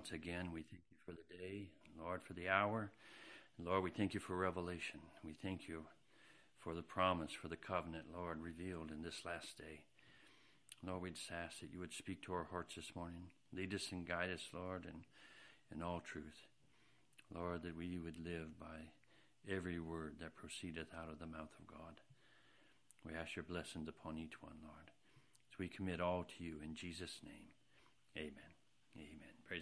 once again. We thank you for the day, Lord, for the hour. And Lord, we thank you for revelation. We thank you for the promise, for the covenant, Lord, revealed in this last day. Lord, we just ask that you would speak to our hearts this morning. Lead us and guide us, Lord, in all truth. Lord, that we would live by every word that proceedeth out of the mouth of God. We ask your blessings upon each one, Lord. As we commit all to you in Jesus' name. Amen. Amen. Praise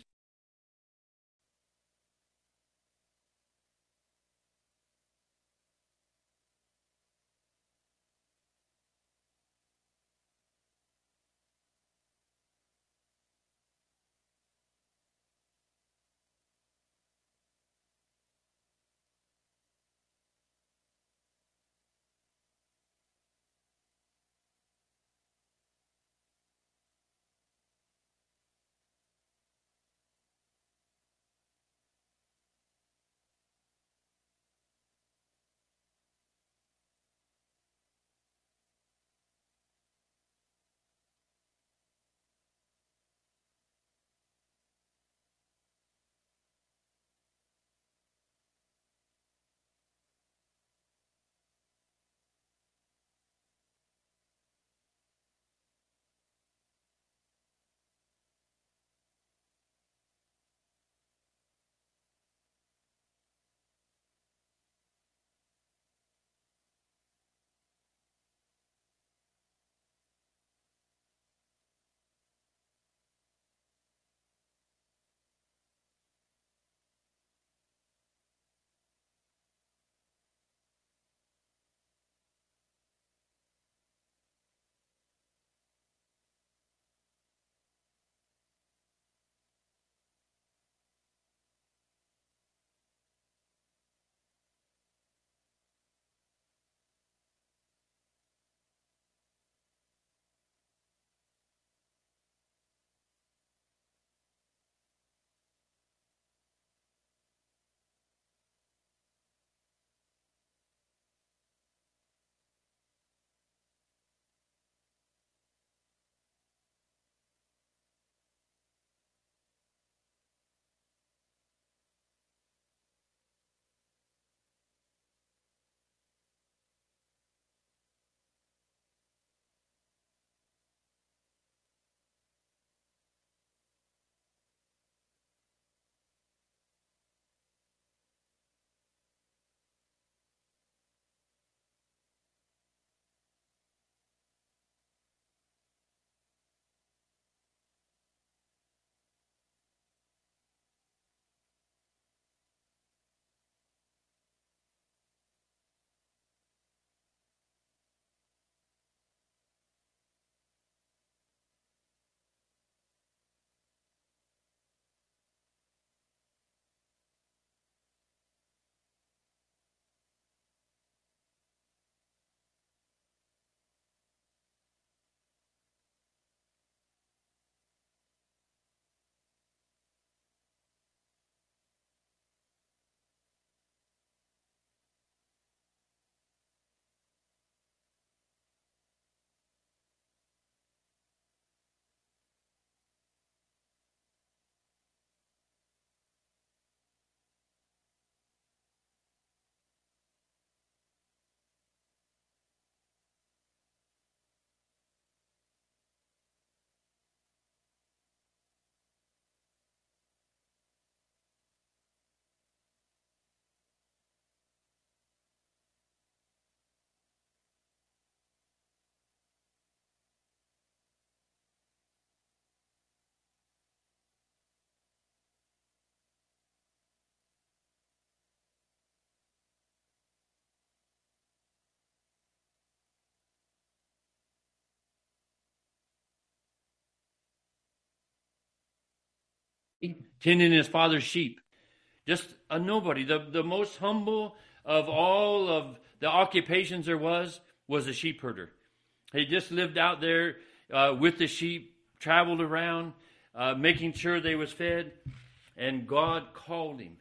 tending his father's sheep. Just a nobody. The most humble of all of the occupations there was a sheep herder. He just lived out there with the sheep, traveled around, making sure they was fed. And God called him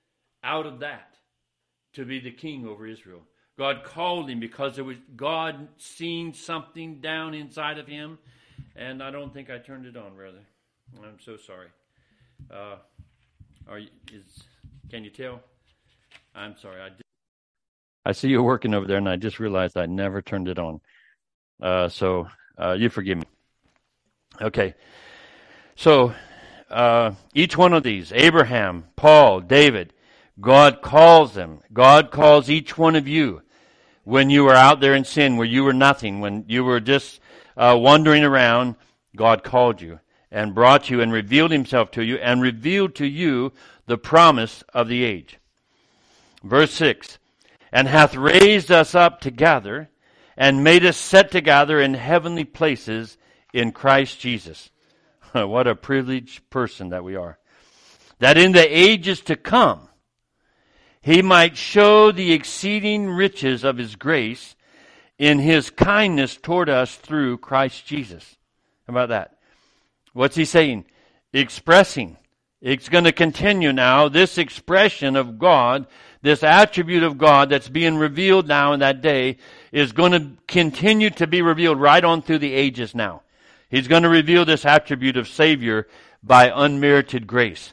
out of that to be the king over Israel. God called him because it was God seen something down inside of him. And I don't think I turned it on, brother. I'm so sorry. Can you tell? I'm sorry. I see you working over there, and I just realized I never turned it on. So you forgive me. Okay. So each one of these, Abraham, Paul, David, God calls them. God calls each one of you when you were out there in sin, where you were nothing, when you were just wandering around. God called you and brought you and revealed himself to you and revealed to you the promise of the age. Verse 6, and hath raised us up together and made us sit together in heavenly places in Christ Jesus. What a privileged person that we are. That in the ages to come, he might show the exceeding riches of his grace in his kindness toward us through Christ Jesus. How about that? What's he saying? Expressing. It's going to continue now. This expression of God, this attribute of God that's being revealed now in that day, is going to continue to be revealed right on through the ages now. He's going to reveal this attribute of Savior by unmerited grace.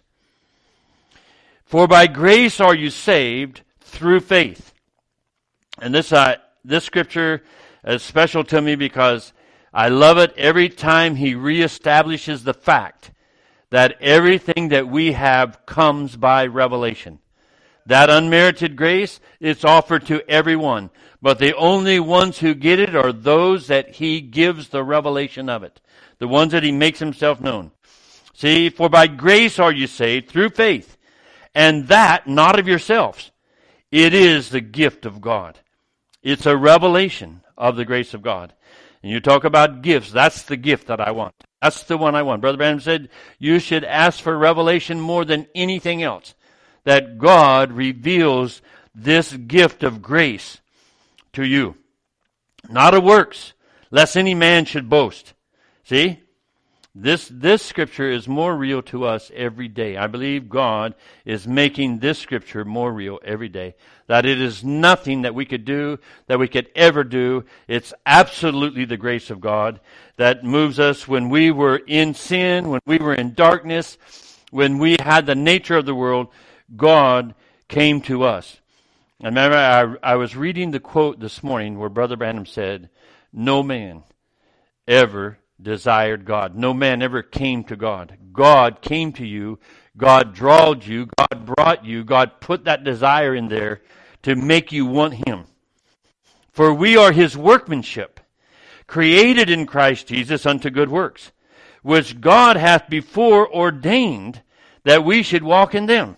For by grace are you saved through faith. And this scripture is special to me because I love it every time he reestablishes the fact that everything that we have comes by revelation. That unmerited grace, it's offered to everyone. But the only ones who get it are those that he gives the revelation of it. The ones that he makes himself known. See, for by grace are you saved through faith. And that not of yourselves. It is the gift of God. It's a revelation of the grace of God. And you talk about gifts, that's the gift that I want. That's the one I want. Brother Branham said, you should ask for revelation more than anything else. That God reveals this gift of grace to you. Not of works, lest any man should boast. See? This scripture is more real to us every day. I believe God is making this scripture more real every day. That it is nothing that we could do, that we could ever do. It's absolutely the grace of God that moves us when we were in sin, when we were in darkness, when we had the nature of the world. God came to us. I remember I was reading the quote this morning where Brother Branham said, no man ever desired God. No man ever came to God. God came to you. God drawed you. God brought you. God put that desire in there to make you want him. For we are his workmanship, created in Christ Jesus unto good works, which God hath before ordained that we should walk in them.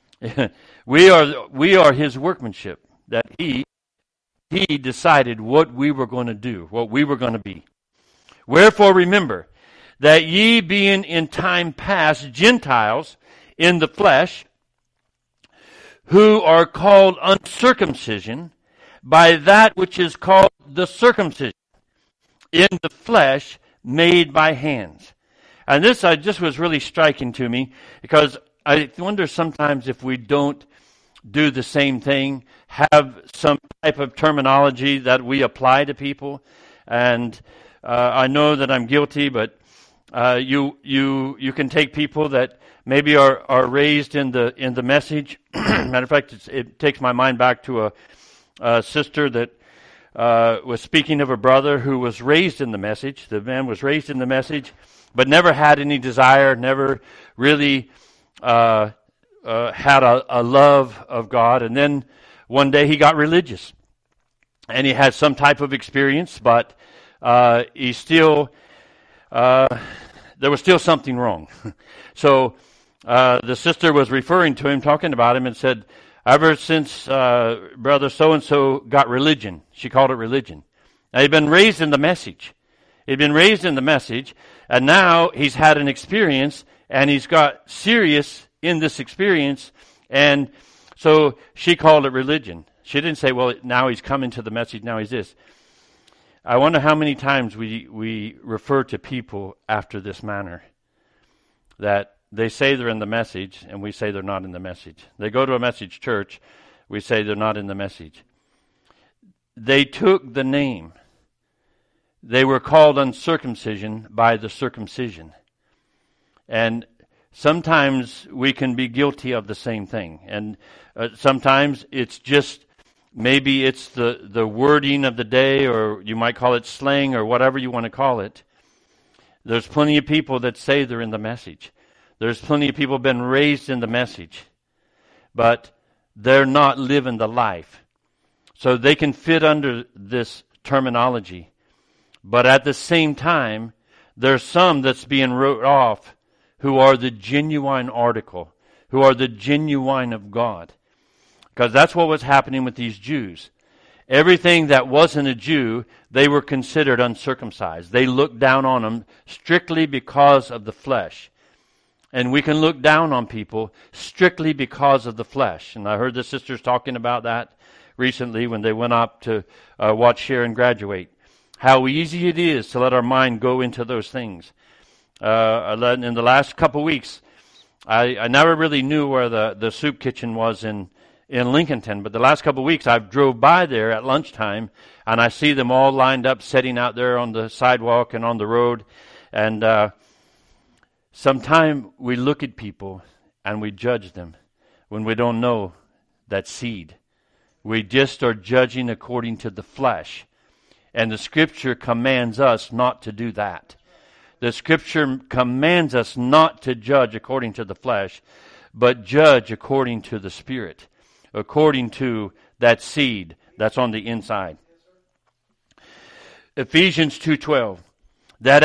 We are his workmanship, that he decided what we were going to do, what we were going to be. Wherefore remember that ye being in time past Gentiles in the flesh, who are called uncircumcision by that which is called the circumcision in the flesh made by hands. And this just was really striking to me because I wonder sometimes if we don't do the same thing, have some type of terminology that we apply to people. And I know that I'm guilty, but you can take people that maybe are raised in the message. Matter of fact, it takes my mind back to a sister that was speaking of a brother who was raised in the message. The man was raised in the message, but never had any desire, never really had a love of God. And then one day he got religious, and he had some type of experience, but he still there was still something wrong. So the sister was referring to him, talking about him, and said, ever since brother so-and-so got religion, she called it religion. Now, he'd been raised in the message. He'd been raised in the message, and now he's had an experience, and he's got serious in this experience, and so she called it religion. She didn't say, well, now he's coming to the message, now he's this. I wonder how many times we refer to people after this manner, that they say they're in the message, and we say they're not in the message. They go to a message church, we say they're not in the message. They took the name. They were called uncircumcision by the circumcision. And sometimes we can be guilty of the same thing. And sometimes it's just, maybe it's the wording of the day, or you might call it slang or whatever you want to call it. There's plenty of people that say they're in the message. There's plenty of people who have been raised in the message, but they're not living the life. So they can fit under this terminology. But at the same time, there's some that's being wrote off who are the genuine article, who are the genuine of God. Because that's what was happening with these Jews. Everything that wasn't a Jew, they were considered uncircumcised. They looked down on them strictly because of the flesh. And we can look down on people strictly because of the flesh. And I heard the sisters talking about that recently when they went up to watch Sharon graduate. How easy it is to let our mind go into those things. In the last couple weeks, I never really knew where the soup kitchen was in Lincolnton, but the last couple of weeks I've drove by there at lunchtime, and I see them all lined up, sitting out there on the sidewalk and on the road. And sometimes we look at people and we judge them when we don't know that seed. We just are judging according to the flesh. And the Scripture commands us not to do that. The Scripture commands us not to judge according to the flesh, but judge according to the Spirit, according to that seed that's on the inside. Ephesians 2:12, that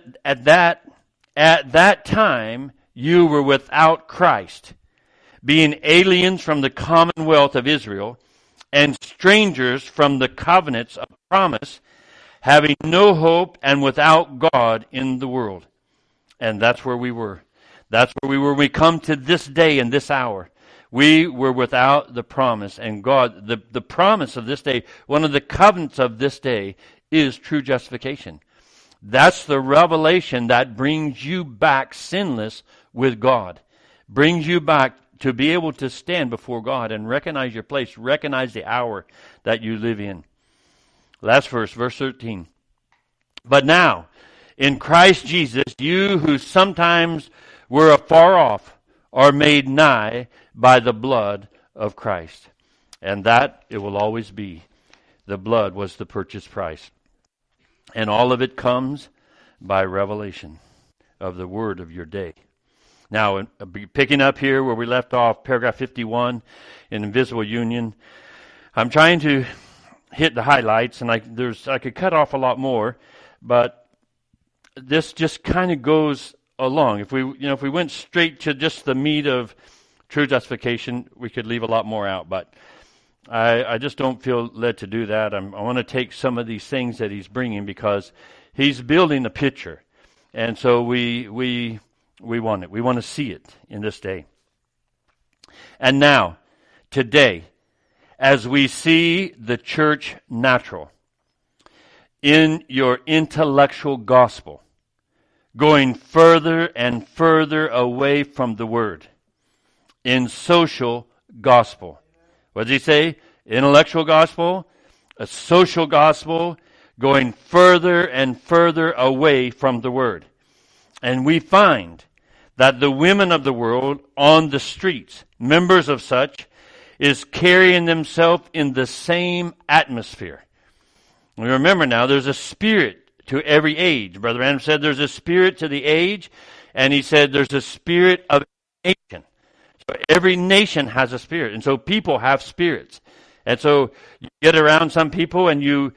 at that time you were without Christ, being aliens from the commonwealth of Israel, and strangers from the covenants of promise, having no hope and without God in the world. And that's where we were. That's where we were. We come to this day and this hour. We were without the promise. And God, the promise of this day, one of the covenants of this day is true justification. That's the revelation that brings you back sinless with God. Brings you back to be able to stand before God and recognize your place, recognize the hour that you live in. Last verse 13. But now, in Christ Jesus, you who sometimes were afar off are made nigh by the blood of Christ. And that it will always be. The blood was the purchase price. And all of it comes by revelation of the word of your day. Now, picking up here where we left off, paragraph 51 in Invisible Union, I'm trying to hit the highlights, and I could cut off a lot more, but this just kind of goes along. If we went straight to just the meat of true justification, we could leave a lot more out, but I just don't feel led to do that. I want to take some of these things that he's bringing because he's building a picture, and so we want it. We want to see it in this day. And now, today, as we see the church natural, in your intellectual gospel, going further and further away from the word, in social gospel. What does he say? Intellectual gospel, a social gospel, going further and further away from the word. And we find that the women of the world on the streets, members of such, is carrying themselves in the same atmosphere. We remember now, there's a spirit to every age. Brother Adam said there's a spirit to the age, and he said there's a spirit of nation. So every nation has a spirit, and so people have spirits. And so you get around some people, and you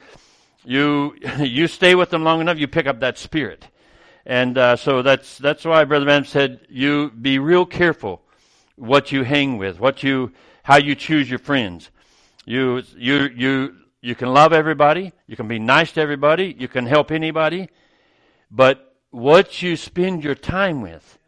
stay with them long enough, you pick up that spirit. And so that's why Brother Adam said you be real careful what you hang with, how you choose your friends. You can love everybody, you can be nice to everybody, you can help anybody, but what you spend your time with,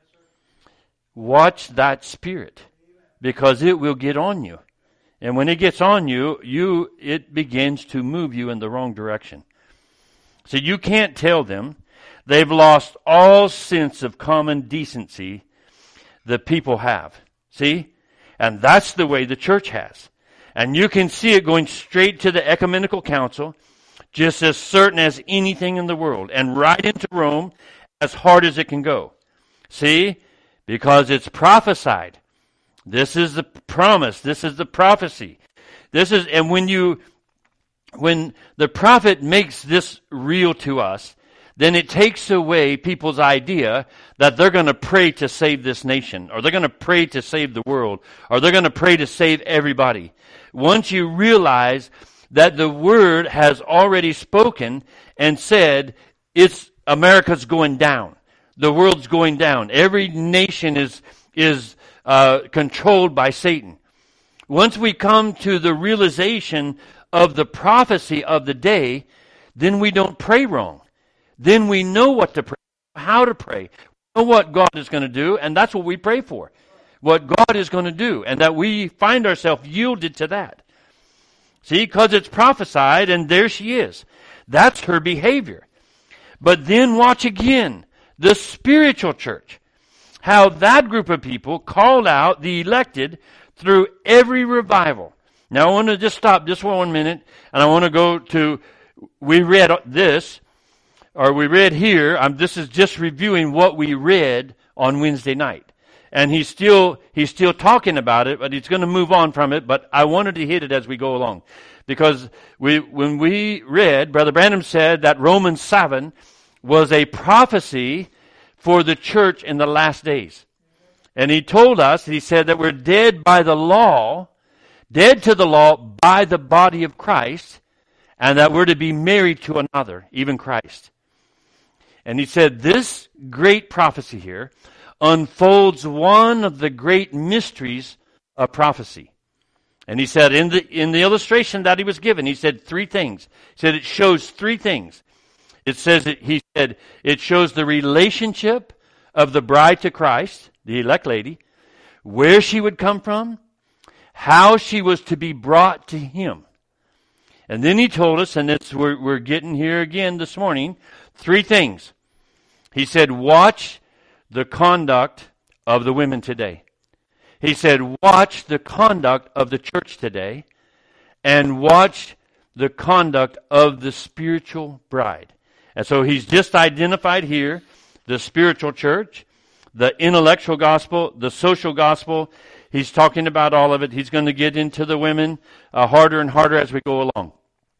watch that spirit, because it will get on you. And when it gets on you, it begins to move you in the wrong direction. So you can't tell them. They've lost all sense of common decency that people have. See? And that's the way the church has. And you can see it going straight to the ecumenical council, just as certain as anything in the world, and right into Rome as hard as it can go. See? because it's prophesied. This is the promise. This is the prophecy. And when the prophet makes this real to us, then it takes away people's idea that they're going to pray to save this nation, or they're going to pray to save the world, or they're going to pray to save everybody. Once you realize that the Word has already spoken and said, America's going down. The world's going down. Every nation is controlled by Satan. Once we come to the realization of the prophecy of the day, then we don't pray wrong. Then we know what to pray, how to pray, know what God is going to do, and that's what we pray for. What God is going to do, and that we find ourselves yielded to that. See, because it's prophesied, and there she is. That's her behavior. But then watch again, the spiritual church. How that group of people called out the elected through every revival. Now I want to just stop just for 1 minute, and I want to go to, we read this, or we read here, this is just reviewing what we read on Wednesday night. And he's still talking about it, but he's going to move on from it, but I wanted to hit it as we go along. Because when we read, Brother Branham said that Romans 7 was a prophecy for the church in the last days. And he told us, he said that we're dead by the law, dead to the law by the body of Christ, and that we're to be married to another, even Christ. And he said this great prophecy here unfolds one of the great mysteries of prophecy. And he said in the illustration that he was given, he said three things. He said it shows three things. He said it shows the relationship of the bride to Christ, the elect lady, where she would come from, how she was to be brought to him. And then he told us, and we're getting here again this morning, three things. He said, watch the conduct of the women today. He said, watch the conduct of the church today, and watch the conduct of the spiritual bride. And so he's just identified here the spiritual church, the intellectual gospel, the social gospel. He's talking about all of it. He's going to get into the women harder and harder as we go along.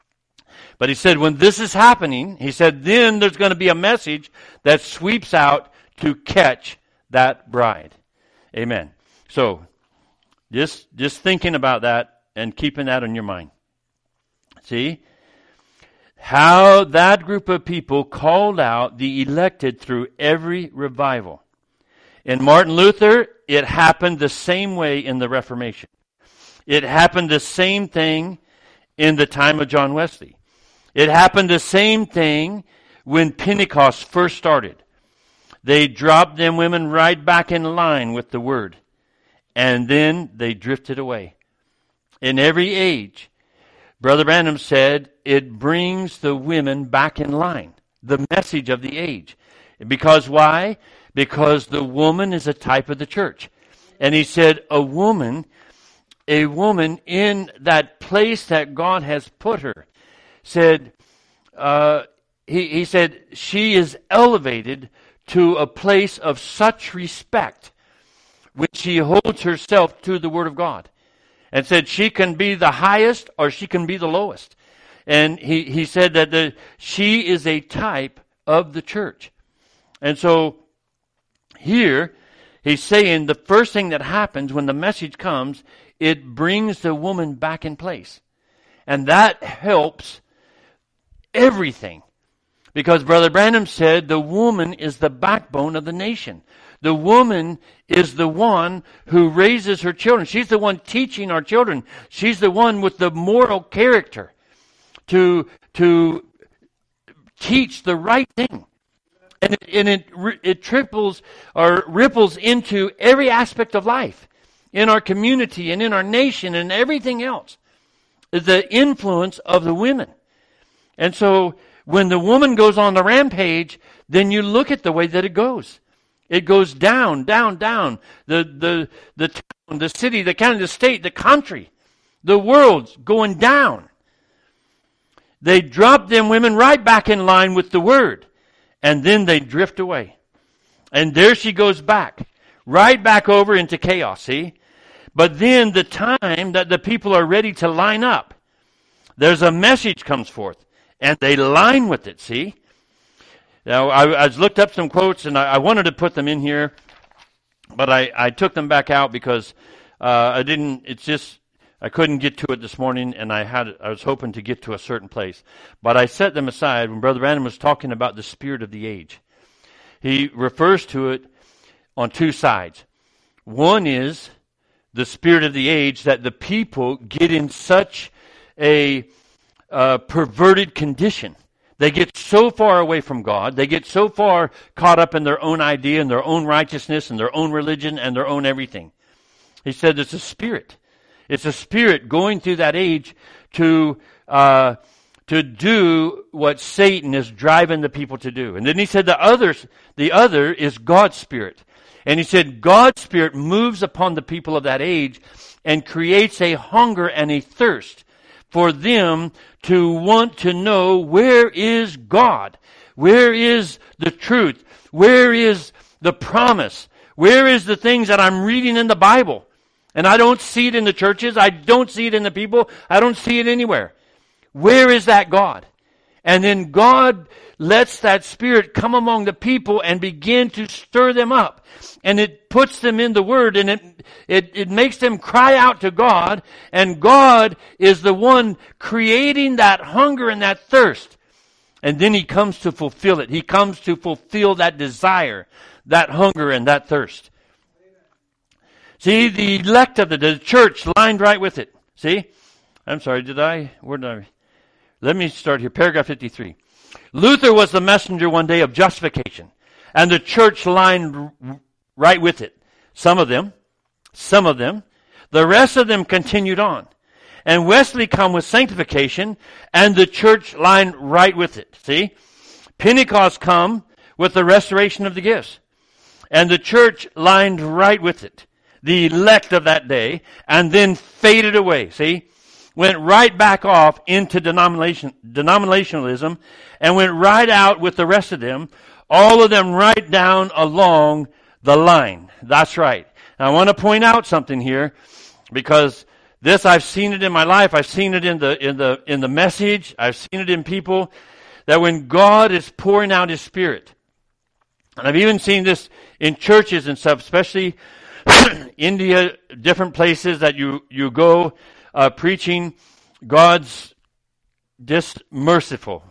But he said when this is happening, he said then there's going to be a message that sweeps out to catch that bride. Amen. So just thinking about that and keeping that in your mind. See? How that group of people called out the elected through every revival. In Martin Luther, it happened the same way in the Reformation. It happened the same thing in the time of John Wesley. It happened the same thing when Pentecost first started. They dropped them women right back in line with the word. And then they drifted away. In every age, Brother Branham said, it brings the women back in line. The message of the age. Because why? Because the woman is a type of the church. And he said, a woman in that place that God has put her, said, he said, she is elevated to a place of such respect when she holds herself to the Word of God. And said she can be the highest or she can be the lowest. And he said that she is a type of the church. And so here he's saying the first thing that happens when the message comes, it brings the woman back in place. And that helps everything. Because Brother Branham said the woman is the backbone of the nation. The woman is the one who raises her children. She's the one teaching our children. She's the one with the moral character to teach the right thing. And it triples or ripples into every aspect of life in our community and in our nation and everything else. The influence of the women. And so when the woman goes on the rampage, then you look at the way that it goes. It goes down, down, down. The town, the city, the county, the state, the country, the world's going down. They drop them women right back in line with the word. And then they drift away. And there she goes back. right back over into chaos, see? But then the time that the people are ready to line up, there's a message comes forth, and they line with it, see? Now, I looked up some quotes, and I wanted to put them in here, but I took them back out because I couldn't get to it this morning, and I was hoping to get to a certain place. But I set them aside when Brother Branham was talking about the spirit of the age. He refers to it on two sides. One is the spirit of the age, that the people get in such a perverted condition. They get so far away from God. They get so far caught up in their own idea and their own righteousness and their own religion and their own everything. He said it's a spirit. It's a spirit going through that age to do what Satan is driving the people to do. And then he said the other is God's spirit. And he said God's spirit moves upon the people of that age and creates a hunger and a thirst for them to want to know, where is God? Where is the truth? Where is the promise? Where is the things that I'm reading in the Bible? And I don't see it in the churches. I don't see it in the people. I don't see it anywhere. Where is that God? And then God lets that spirit come among the people and begin to stir them up. And it puts them in the Word, and it makes them cry out to God. And God is the one creating that hunger and that thirst. And then He comes to fulfill it. He comes to fulfill that desire, that hunger and that thirst. See, the elect of the church lined right with it. See? I'm sorry, let me start here. Paragraph 53. Luther was the messenger one day of justification, and the church lined right with it. Some of them. The rest of them continued on. And Wesley come with sanctification, and the church lined right with it. See? Pentecost come with the restoration of the gifts, and the church lined right with it. The elect of that day, and then faded away. See? Went right back off into denominationalism, and went right out with the rest of them, all of them right down along the line. That's right. Now, I want to point out something here, because this, I've seen it in my life. I've seen it in the message. I've seen it in people, that when God is pouring out His Spirit, and I've even seen this in churches and stuff, especially India, different places that you go preaching God's just merciful.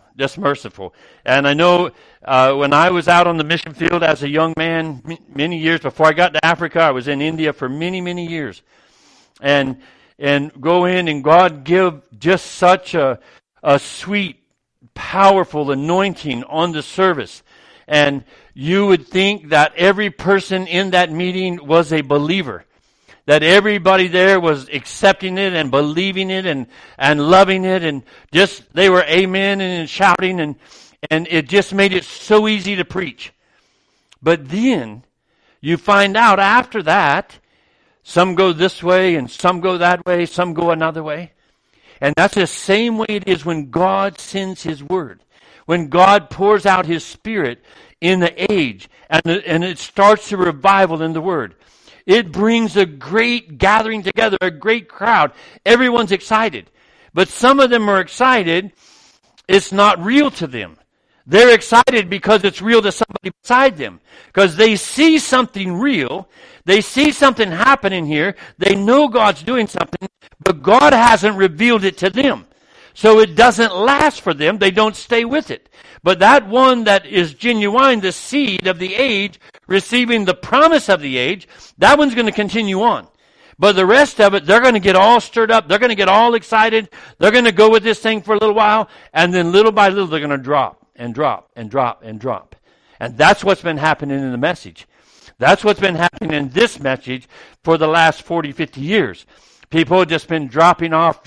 And I know when I was out on the mission field as a young man, many years before I got to Africa, I was in India for many, many years. And go in, and God give just such a sweet, powerful anointing on the service. And you would think that every person in that meeting was a believer. That everybody there was accepting it and believing it and loving it, and just they were amen and shouting, and it just made it so easy to preach. But then you find out after that, some go this way and some go that way, some go another way. And that's the same way it is when God sends His Word. When God pours out His Spirit in the age, and it starts a revival in the Word. It brings a great gathering together, a great crowd. Everyone's excited. But some of them are excited, it's not real to them. They're excited because it's real to somebody beside them. Because they see something real. They see something happening here. They know God's doing something, but God hasn't revealed it to them. So it doesn't last for them. They don't stay with it. But that one that is genuine, the seed of the age, receiving the promise of the age, that one's going to continue on. But the rest of it, they're going to get all stirred up. They're going to get all excited. They're going to go with this thing for a little while. And then little by little, they're going to drop and drop and drop and drop. And that's what's been happening in the message. That's what's been happening in this message for the last 40, 50 years. People have just been dropping off.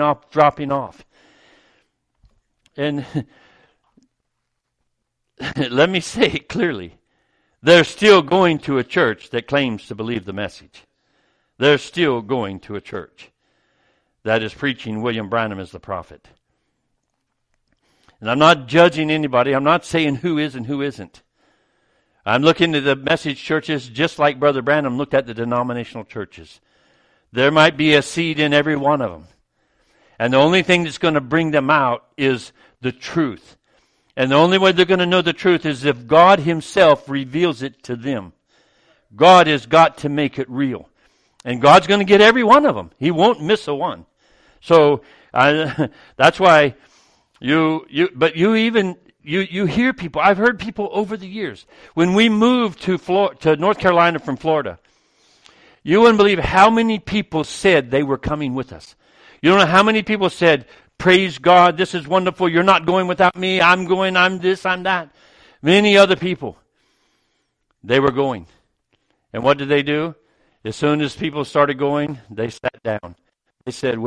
And let me say it clearly. They're still going to a church that claims to believe the message. They're still going to a church that is preaching William Branham as the prophet. And I'm not judging anybody. I'm not saying who is and who isn't. I'm looking at the message churches just like Brother Branham looked at the denominational churches. There might be a seed in every one of them. And the only thing that's going to bring them out is the truth. And the only way they're going to know the truth is if God himself reveals it to them. God has got to make it real. And God's going to get every one of them. He won't miss a one. So that's why you hear people. I've heard people over the years. When we moved to North Carolina from Florida, you wouldn't believe how many people said they were coming with us. You don't know how many people said, praise God, this is wonderful. You're not going without me. I'm going, I'm this, I'm that. Many other people, they were going. And what did they do? As soon as people started going, they sat down. They said,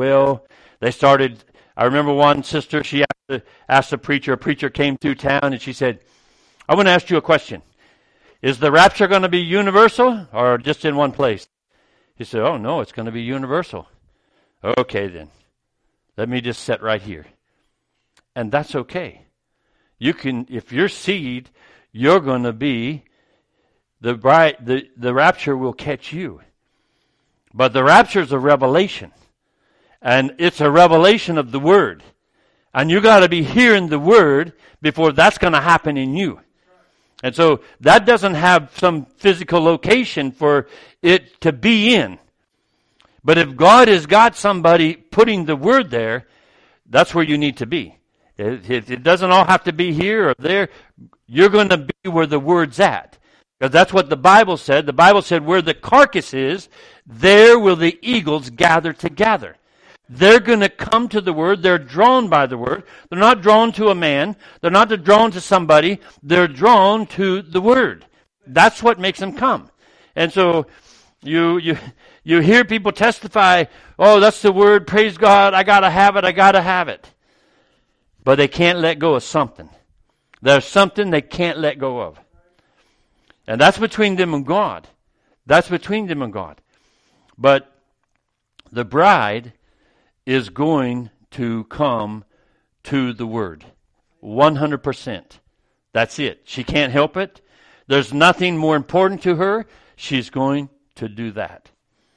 I remember one sister, she asked a preacher came through town, and she said, I want to ask you a question. Is the rapture going to be universal or just in one place? He said, oh no, it's going to be universal. Okay then, let me just sit right here. And that's okay. You can, if you're seed, you're going to be the rapture will catch you. But the rapture is a revelation. And it's a revelation of the Word. And you got to be hearing the Word before that's going to happen in you. And so that doesn't have some physical location for it to be in. But if God has got somebody putting the Word there, that's where you need to be. It doesn't all have to be here or there. You're going to be where the Word's at. Because that's what the Bible said. The Bible said where the carcass is, there will the eagles gather together. They're going to come to the Word. They're drawn by the Word. They're not drawn to a man. They're not drawn to somebody. They're drawn to the Word. That's what makes them come. And so you hear people testify, oh, that's the Word, praise God, I got to have it. But they can't let go of something. There's something they can't let go of. And that's between them and God. That's between them and God. But the bride is going to come to the Word. 100%. That's it. She can't help it. There's nothing more important to her. She's going to do that.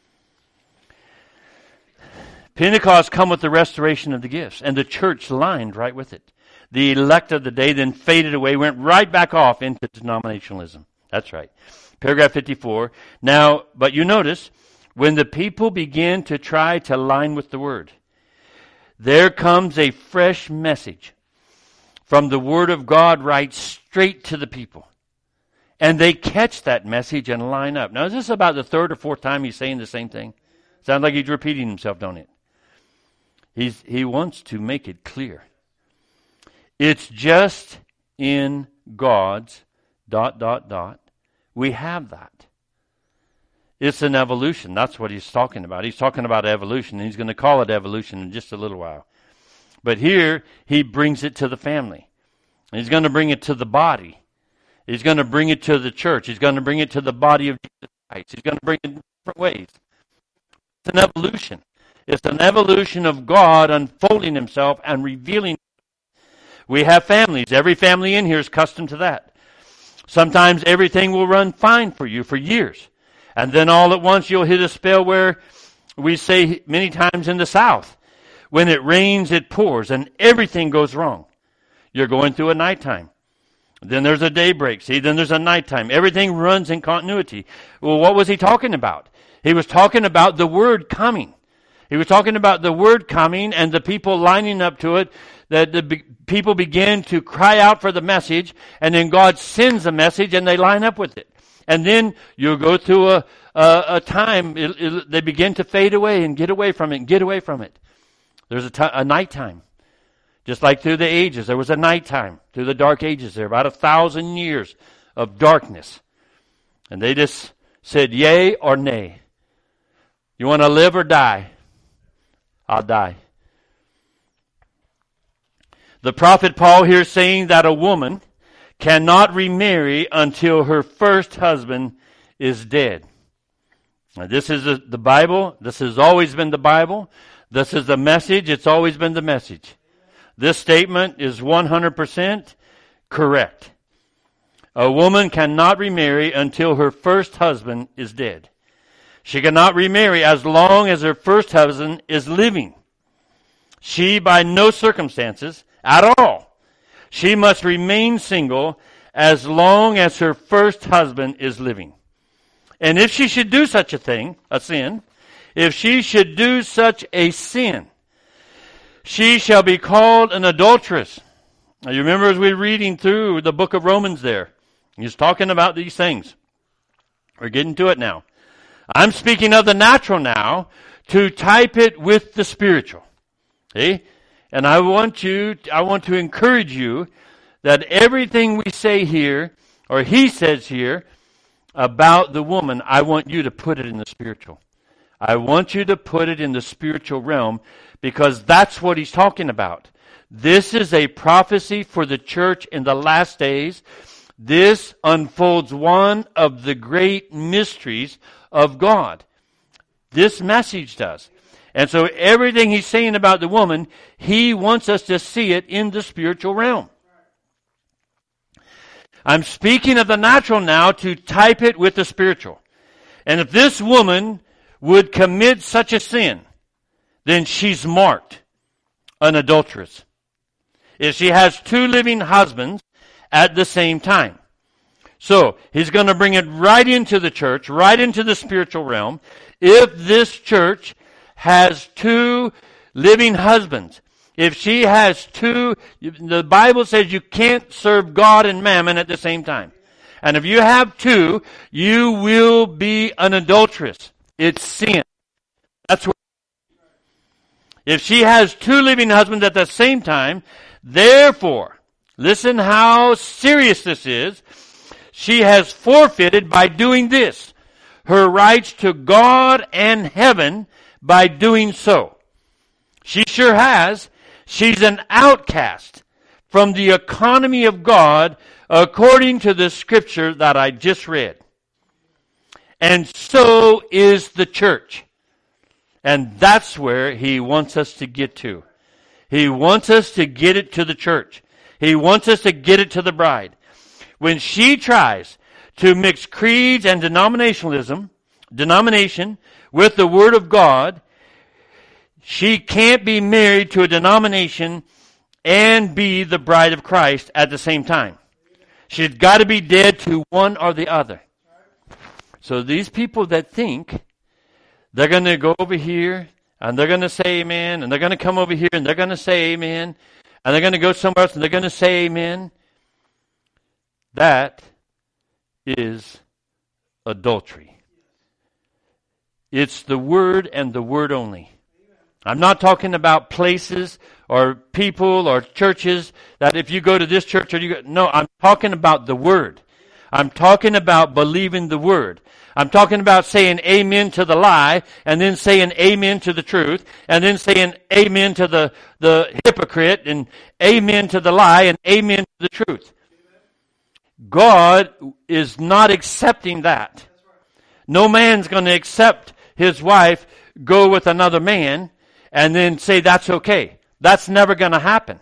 Pentecost come with the restoration of the gifts, and the church lined right with it. The elect of the day then faded away, went right back off into denominationalism. That's right. Paragraph 54. Now, but you notice, when the people begin to try to line with the Word, there comes a fresh message from the Word of God right straight to the people. And they catch that message and line up. Now, is this about the third or fourth time he's saying the same thing? Sounds like he's repeating himself, don't it? He wants to make it clear. It's just in God's ... We have that. It's an evolution. That's what he's talking about. He's talking about evolution, and he's going to call it evolution in just a little while. But here, he brings it to the family. And he's going to bring it to the body. He's going to bring it to the church. He's going to bring it to the body of Jesus Christ. He's going to bring it in different ways. It's an evolution. It's an evolution of God unfolding himself and revealing. We have families. Every family in here is accustomed to that. Sometimes everything will run fine for you for years. And then all at once you'll hit a spell where we say many times in the South, when it rains, it pours and everything goes wrong. You're going through a nighttime. Then there's a daybreak. See, then there's a nighttime. Everything runs in continuity. Well, what was he talking about? He was talking about the Word coming. He was talking about the Word coming and the people lining up to it, that the people begin to cry out for the message, and then God sends a message and they line up with it. And then you'll go through a time, they begin to fade away and get away from it and get away from it. There's a nighttime. Just like through the ages, there was a nighttime. Through the dark ages there, about 1,000 years of darkness. And they just said yea or nay. You want to live or die? I'll die. The prophet Paul here is saying that a woman cannot remarry until her first husband is dead. Now, this is the Bible. This has always been the Bible. This is the message. It's always been the message. This statement is 100% correct. A woman cannot remarry until her first husband is dead. She cannot remarry as long as her first husband is living. She, by no circumstances at all, she must remain single as long as her first husband is living. And if she should do such a thing, a sin, if she should do such a sin, she shall be called an adulteress. Now you remember as we're reading through the book of Romans there, he's talking about these things. We're getting to it now. I'm speaking of the natural now to type it with the spiritual. See? And I want to encourage you that everything we say here, or he says here, about the woman, I want you to put it in the spiritual. I want you to put it in the spiritual realm because that's what he's talking about. This is a prophecy for the church in the last days. This unfolds one of the great mysteries of God. This message does. And so everything he's saying about the woman, he wants us to see it in the spiritual realm. I'm speaking of the natural now to type it with the spiritual. And if this woman would commit such a sin, then she's marked an adulteress. If she has two living husbands at the same time. So, he's going to bring it right into the church, right into the spiritual realm. If this church has two living husbands, if she has two, the Bible says you can't serve God and mammon at the same time. And if you have two, you will be an adulteress. It's sin. That's what. If she has two living husbands at the same time, therefore, listen how serious this is. She has forfeited by doing this her rights to God and heaven by doing so. She sure has. She's an outcast from the economy of God according to the scripture that I just read. And so is the church. And that's where he wants us to get to. He wants us to get it to the church. He wants us to get it to the bride. When she tries to mix creeds and denomination with the Word of God, she can't be married to a denomination and be the bride of Christ at the same time. She's got to be dead to one or the other. So these people that think they're going to go over here and they're going to say amen, and they're going to come over here and they're going to say amen, and they're going to go somewhere else and they're going to say amen, that is adultery. It's the Word and the Word only. I'm not talking about places or people or churches that if you go to this church or you go, no, I'm talking about the Word. I'm talking about believing the Word. I'm talking about saying amen to the lie and then saying amen to the truth and then saying amen to the hypocrite and amen to the lie and amen to the truth. God is not accepting that. No man's going to accept his wife go with another man and then say that's okay. That's never going to happen.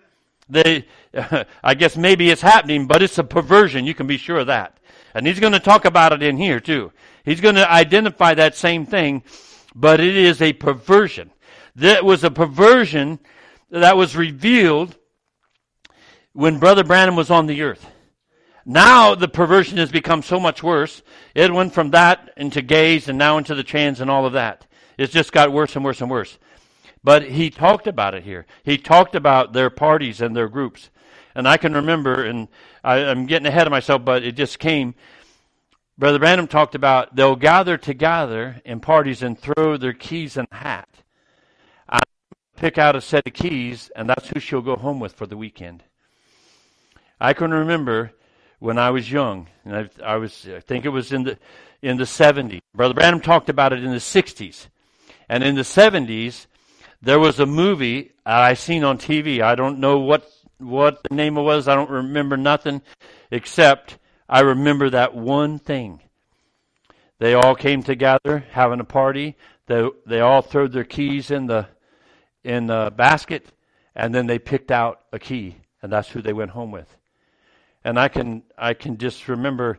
I guess maybe it's happening, but it's a perversion. You can be sure of that. And he's going to talk about it in here too. He's going to identify that same thing, but it is a perversion. That was a perversion that was revealed when Brother Branham was on the earth. Now the perversion has become so much worse. It went from that into gays and now into the trans and all of that. It's just got worse and worse and worse. But he talked about it here. He talked about their parties and their groups. And I can remember, and I'm getting ahead of myself, but it just came. Brother Branham talked about they'll gather together in parties and throw their keys in a hat. I pick out a set of keys, and that's who she'll go home with for the weekend. I can remember when I was young, and I think it was in the 70s. Brother Branham talked about it in the 60s. And in the 70s, there was a movie I seen on TV. I don't know what the name was. I don't remember nothing except I remember that one thing. They all came together having a party. They all threw their keys in the basket, and then they picked out a key, and that's who they went home with. And I can just remember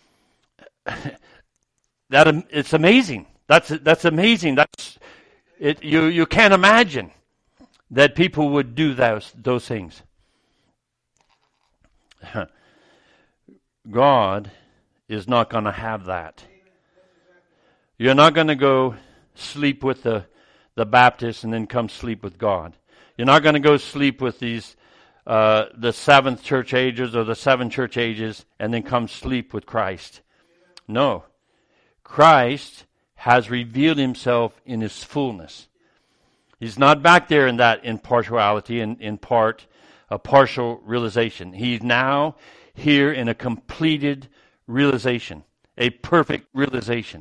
that it's amazing. That's amazing. You can't imagine that people would do those things. God is not going to have that. You're not going to go sleep with the Baptists and then come sleep with God. You're not going to go sleep with these the seventh church ages or the seven church ages and then come sleep with Christ. No. Christ has revealed himself in his fullness. He's not back there in that impartiality, in part, a partial realization. He's now here in a completed realization, a perfect realization.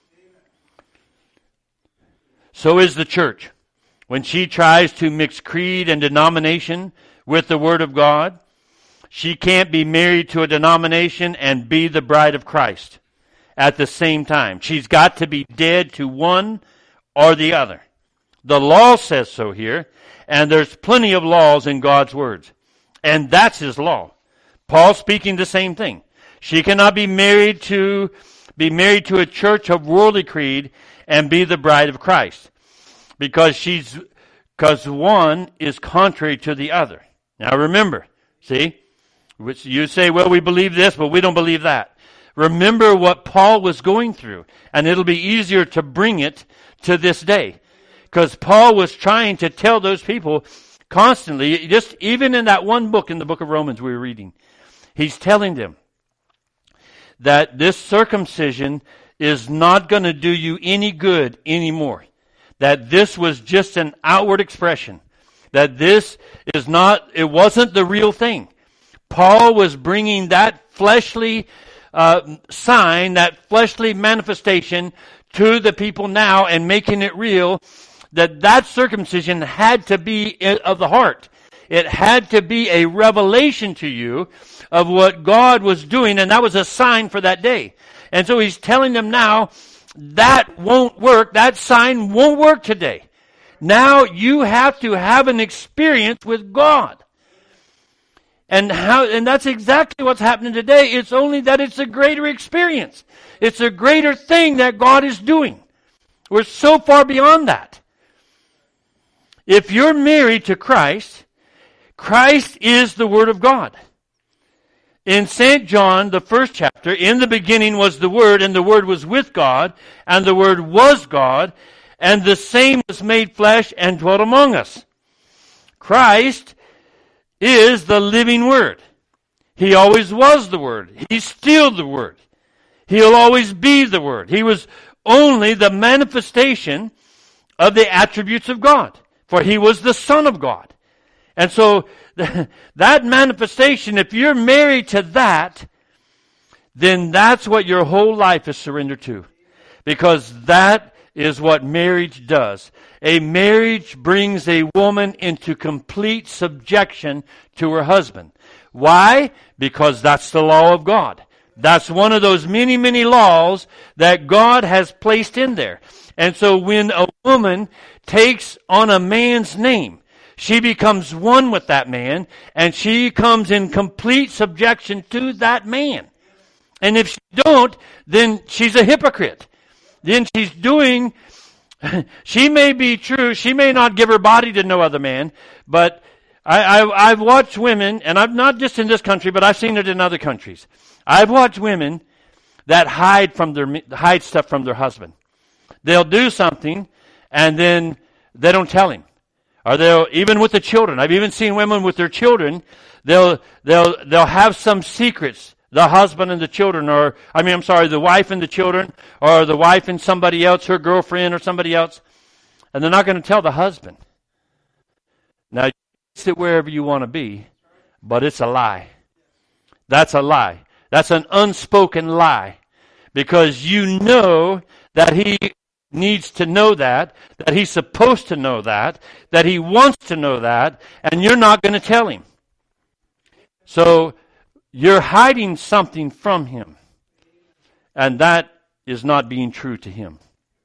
So is the church. When she tries to mix creed and denomination with the Word of God, she can't be married to a denomination and be the bride of Christ at the same time. She's got to be dead to one or the other. The law says so here, and there's plenty of laws in God's words. And that's his law. Paul speaking the same thing. She cannot be married to a church of worldly creed and be the bride of Christ. Because one is contrary to the other. Now remember, see, which you say, well, we believe this, but we don't believe that. Remember what Paul was going through, and it'll be easier to bring it to this day. Because Paul was trying to tell those people constantly, just even in that one book, in the book of Romans we were reading, he's telling them that this circumcision is not going to do you any good anymore. That this was just an outward expression. That this is not, it wasn't the real thing. Paul was bringing that fleshly sign, that fleshly manifestation to the people now and making it real. That circumcision had to be of the heart. It had to be a revelation to you of what God was doing, and that was a sign for that day. And so he's telling them now, that won't work. That sign won't work today. Now you have to have an experience with God. And that's exactly what's happening today. It's only that it's a greater experience. It's a greater thing that God is doing. We're so far beyond that. If you're married to Christ, Christ is the Word of God. In St. John, the first chapter, in the beginning was the Word, and the Word was with God, and the Word was God, and the same was made flesh and dwelt among us. Christ is the living Word. He always was the Word. He's still the Word. He'll always be the Word. He was only the manifestation of the attributes of God. For he was the Son of God. And so that manifestation, if you're married to that, then that's what your whole life is surrendered to. Because that is what marriage does. A marriage brings a woman into complete subjection to her husband. Why? Because that's the law of God. That's one of those many, many laws that God has placed in there. And so when a woman takes on a man's name, she becomes one with that man, and she comes in complete subjection to that man. And if she don't, then she's a hypocrite. Then she's doing, she may be true, she may not give her body to no other man, but I've watched women, and I've not just in this country, but I've seen it in other countries. I've watched women that hide stuff from their husband. They'll do something, and then they don't tell him. Or they'll, even with the children, I've even seen women with their children, they'll have some secrets. The husband and the children, the wife and the children, or the wife and somebody else, her girlfriend or somebody else, and they're not going to tell the husband. Now, you sit wherever you want to be, but it's a lie. That's a lie. That's an unspoken lie. Because you know that he needs to know that he's supposed to know that he wants to know that, and you're not going to tell him. So, you're hiding something from him. And that is not being true to him.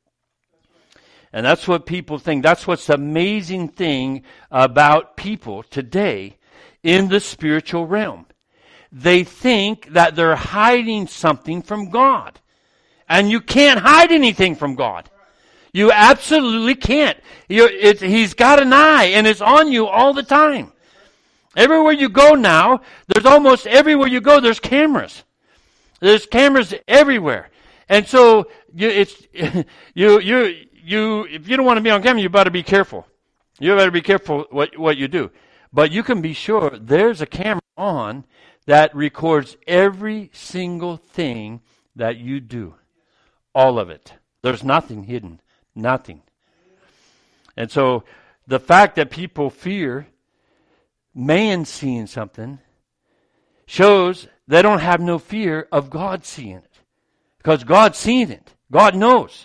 And that's what people think. That's what's the amazing thing about people today in the spiritual realm. they think that they're hiding something from God. And you can't hide anything from God. You absolutely can't. He's got an eye, and it's on you all the time. Everywhere you go now, there's almost everywhere you go, there's cameras. There's cameras everywhere. And so, if you don't want to be on camera, you better be careful. You better be careful what you do. But you can be sure there's a camera on that records every single thing that you do. All of it. There's nothing hidden. Nothing. And so the fact that people fear man seeing something shows they don't have no fear of God seeing it. Because God's seen it. God knows.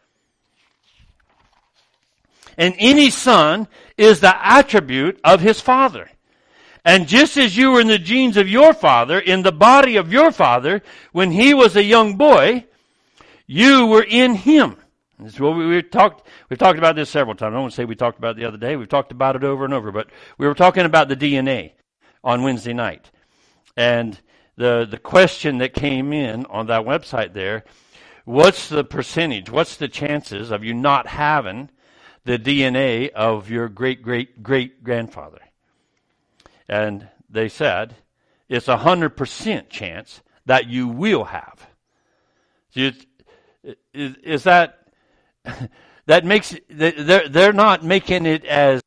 And any son is the attribute of his father. And just as you were in the genes of your father, in the body of your father, when he was a young boy, you were in him. This is what we've talked about this several times. I don't want to say we talked about it the other day. We've talked about it over and over. But we were talking about the DNA on Wednesday night. And the question that came in on that website there, what's the percentage? What's the chances of you not having the DNA of your great-great-great-grandfather? And they said it's 100% chance that you will have. So is that makes they're not making it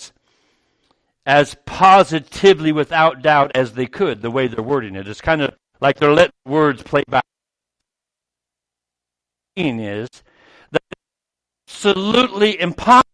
as positively without doubt as they could, the way they're wording it. It's kind of like they're letting words play back. Is that absolutely impossible.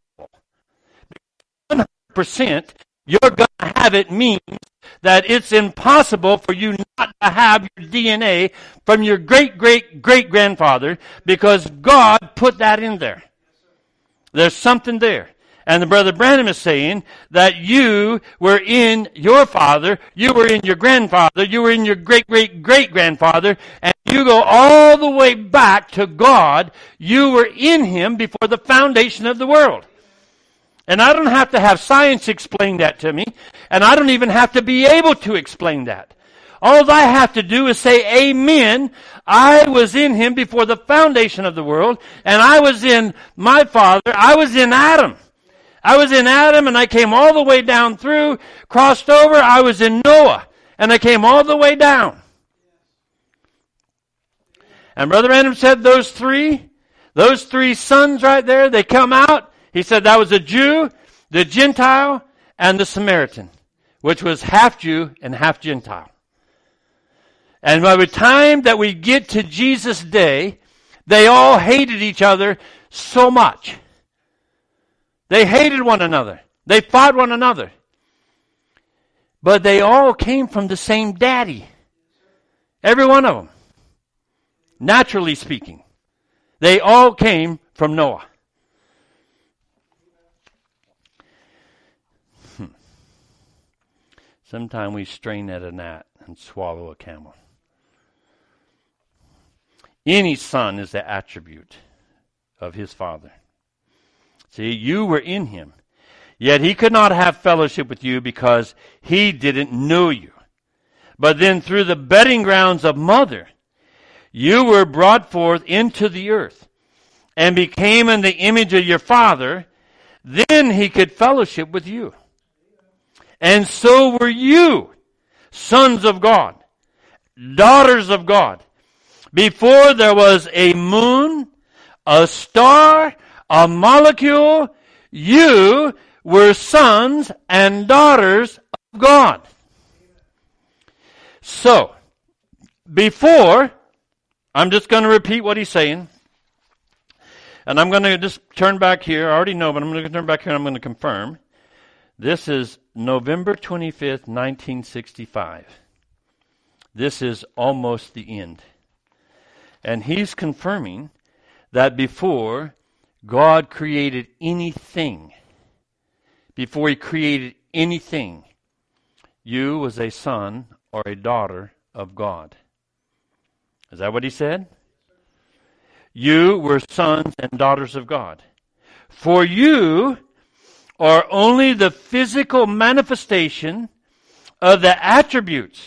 100% you're going to have it means that it's impossible for you not to have your DNA from your great-great-great-grandfather, because God put that in there. There's something there. And the Brother Branham is saying that you were in your father, you were in your grandfather, you were in your great-great-great-grandfather, and you go all the way back to God. You were in him before the foundation of the world. And I don't have to have science explain that to me, and I don't even have to be able to explain that. All I have to do is say, amen. I was in him before the foundation of the world, and I was in my father. I was in Adam. I was in Adam, and I came all the way down through, crossed over. I was in Noah, and I came all the way down. And Brother Branham said those three sons right there, they come out. He said that was a Jew, the Gentile, and the Samaritan, which was half Jew and half Gentile. And by the time that we get to Jesus' day, they all hated each other so much. They hated one another. They fought one another. But they all came from the same daddy. Every one of them. Naturally speaking. They all came from Noah. Sometimes we strain at a gnat and swallow a camel. Any son is the attribute of his father. See, you were in him. Yet he could not have fellowship with you because he didn't know you. But then through the bedding grounds of mother, you were brought forth into the earth and became in the image of your father. Then he could fellowship with you. And so were you, sons of God, daughters of God. Before there was a moon, a star, a molecule, you were sons and daughters of God. So, before, I'm just going to repeat what he's saying. And I'm going to just turn back here. I already know, but I'm going to turn back here and I'm going to confirm. This is November 25th, 1965. This is almost the end. And he's confirming that before God created anything, before he created anything, you was a son or a daughter of God. Is that what he said? You were sons and daughters of God. For you are only the physical manifestation of the attributes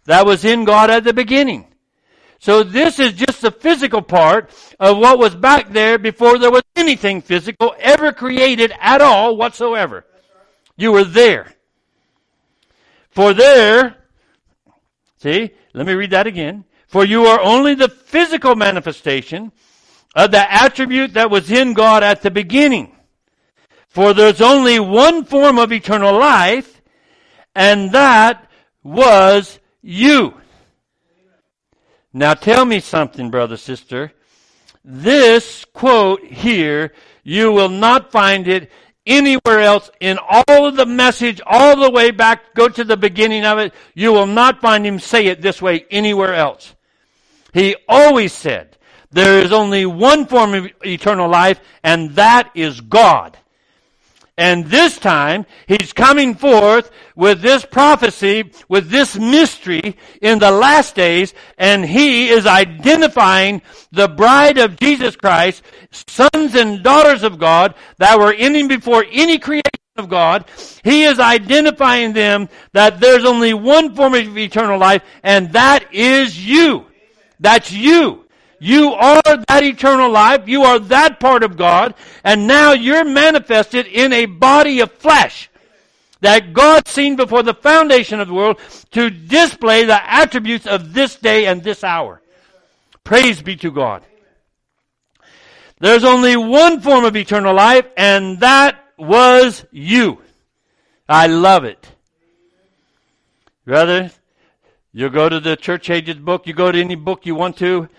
that was in God at the beginning. So this is just the physical part of what was back there before there was anything physical ever created at all whatsoever. You were there. For there, see, let me read that again. For you are only the physical manifestation of the attribute that was in God at the beginning. For there's only one form of eternal life, and that was you. Now tell me something, brother, sister. This quote here, you will not find it anywhere else in all of the message, all the way back, go to the beginning of it. You will not find him say it this way anywhere else. He always said, there is only one form of eternal life, and that is God. And this time, he's coming forth with this prophecy, with this mystery in the last days, and he is identifying the bride of Jesus Christ, sons and daughters of God, that were in him before any creation of God. He is identifying them that there's only one form of eternal life, and that is you. That's you. You are that eternal life. You are that part of God. And now you're manifested in a body of flesh that God seen before the foundation of the world to display the attributes of this day and this hour. Praise be to God. There's only one form of eternal life, and that was you. I love it. Brother, you go to the Church Ages book, you go to any book you want to,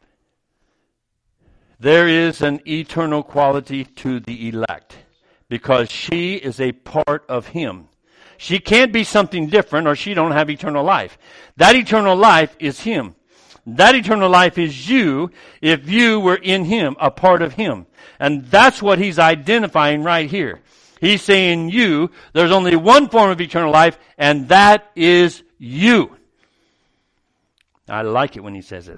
there is an eternal quality to the elect because she is a part of him. She can't be something different or she don't have eternal life. That eternal life is him. That eternal life is you if you were in him, a part of him. And that's what he's identifying right here. He's saying you, there's only one form of eternal life, and that is you. I like it when he says it.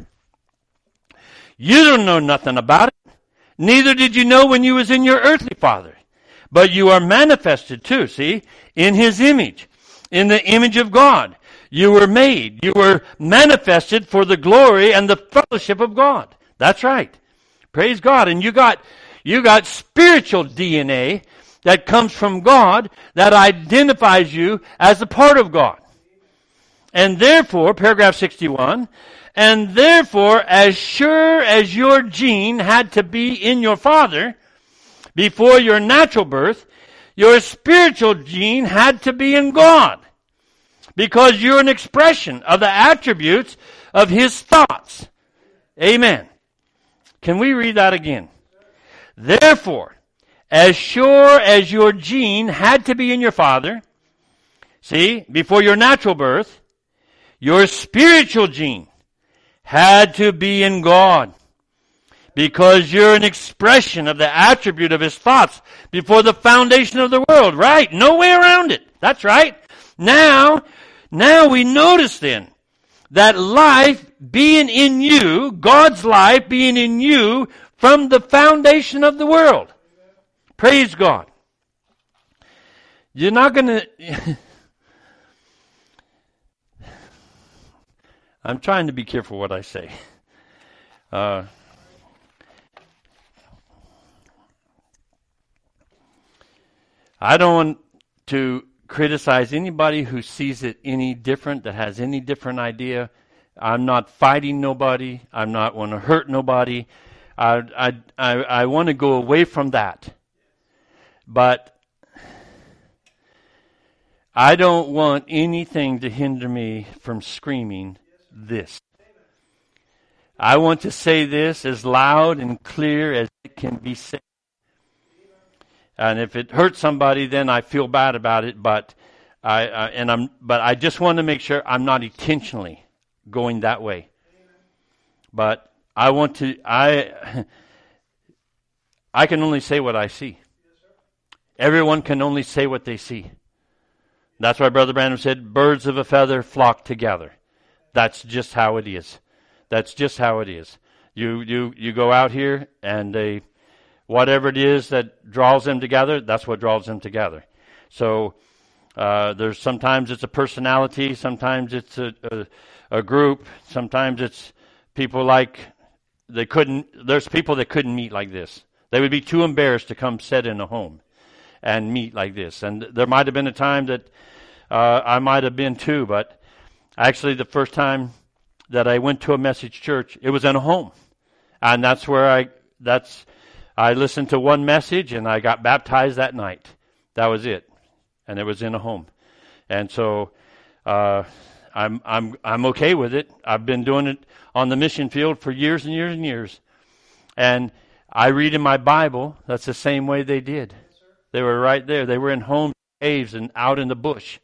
You don't know nothing about it. Neither did you know when you was in your earthly father. But you are manifested too, see, in his image, in the image of God. You were made. You were manifested for the glory and the fellowship of God. That's right. Praise God. And you got spiritual DNA that comes from God that identifies you as a part of God. And therefore, paragraph 61, and therefore, as sure as your gene had to be in your father before your natural birth, your spiritual gene had to be in God. Because you're an expression of the attributes of his thoughts. Amen. Can we read that again? Therefore, as sure as your gene had to be in your father, see, before your natural birth, your spiritual gene had to be in God. Because you're an expression of the attribute of his thoughts before the foundation of the world. Right. No way around it. That's right. Now we notice then that life being in you, God's life being in you from the foundation of the world. Praise God. You're not going to... I'm trying to be careful what I say. I don't want to criticize anybody who sees it any different, that has any different idea. I'm not fighting nobody. I'm not want to hurt nobody. I want to go away from that. But I don't want anything to hinder me from screaming this. I want to say this as loud and clear as it can be said. And if it hurts somebody, then I feel bad about it. But I just want to make sure I'm not intentionally going that way. But I want to. I can only say what I see. Everyone can only say what they see. That's why Brother Branham said, "Birds of a feather flock together." That's just how it is. That's just how it is. You go out here and whatever it is that draws them together, that's what draws them together. So There's sometimes it's a personality, sometimes it's a group, sometimes it's people like there's people that couldn't meet like this. They would be too embarrassed to come sit in a home and meet like this. And there might have been a time that I might have been too, but actually the first time that I went to a message church, it was in a home. And that's where I listened to one message and I got baptized that night. That was it. And it was in a home. And so I'm okay with it. I've been doing it on the mission field for years and years and years. And I read in my Bible, that's the same way they did. They were right there. They were in homes, caves, and out in the bush.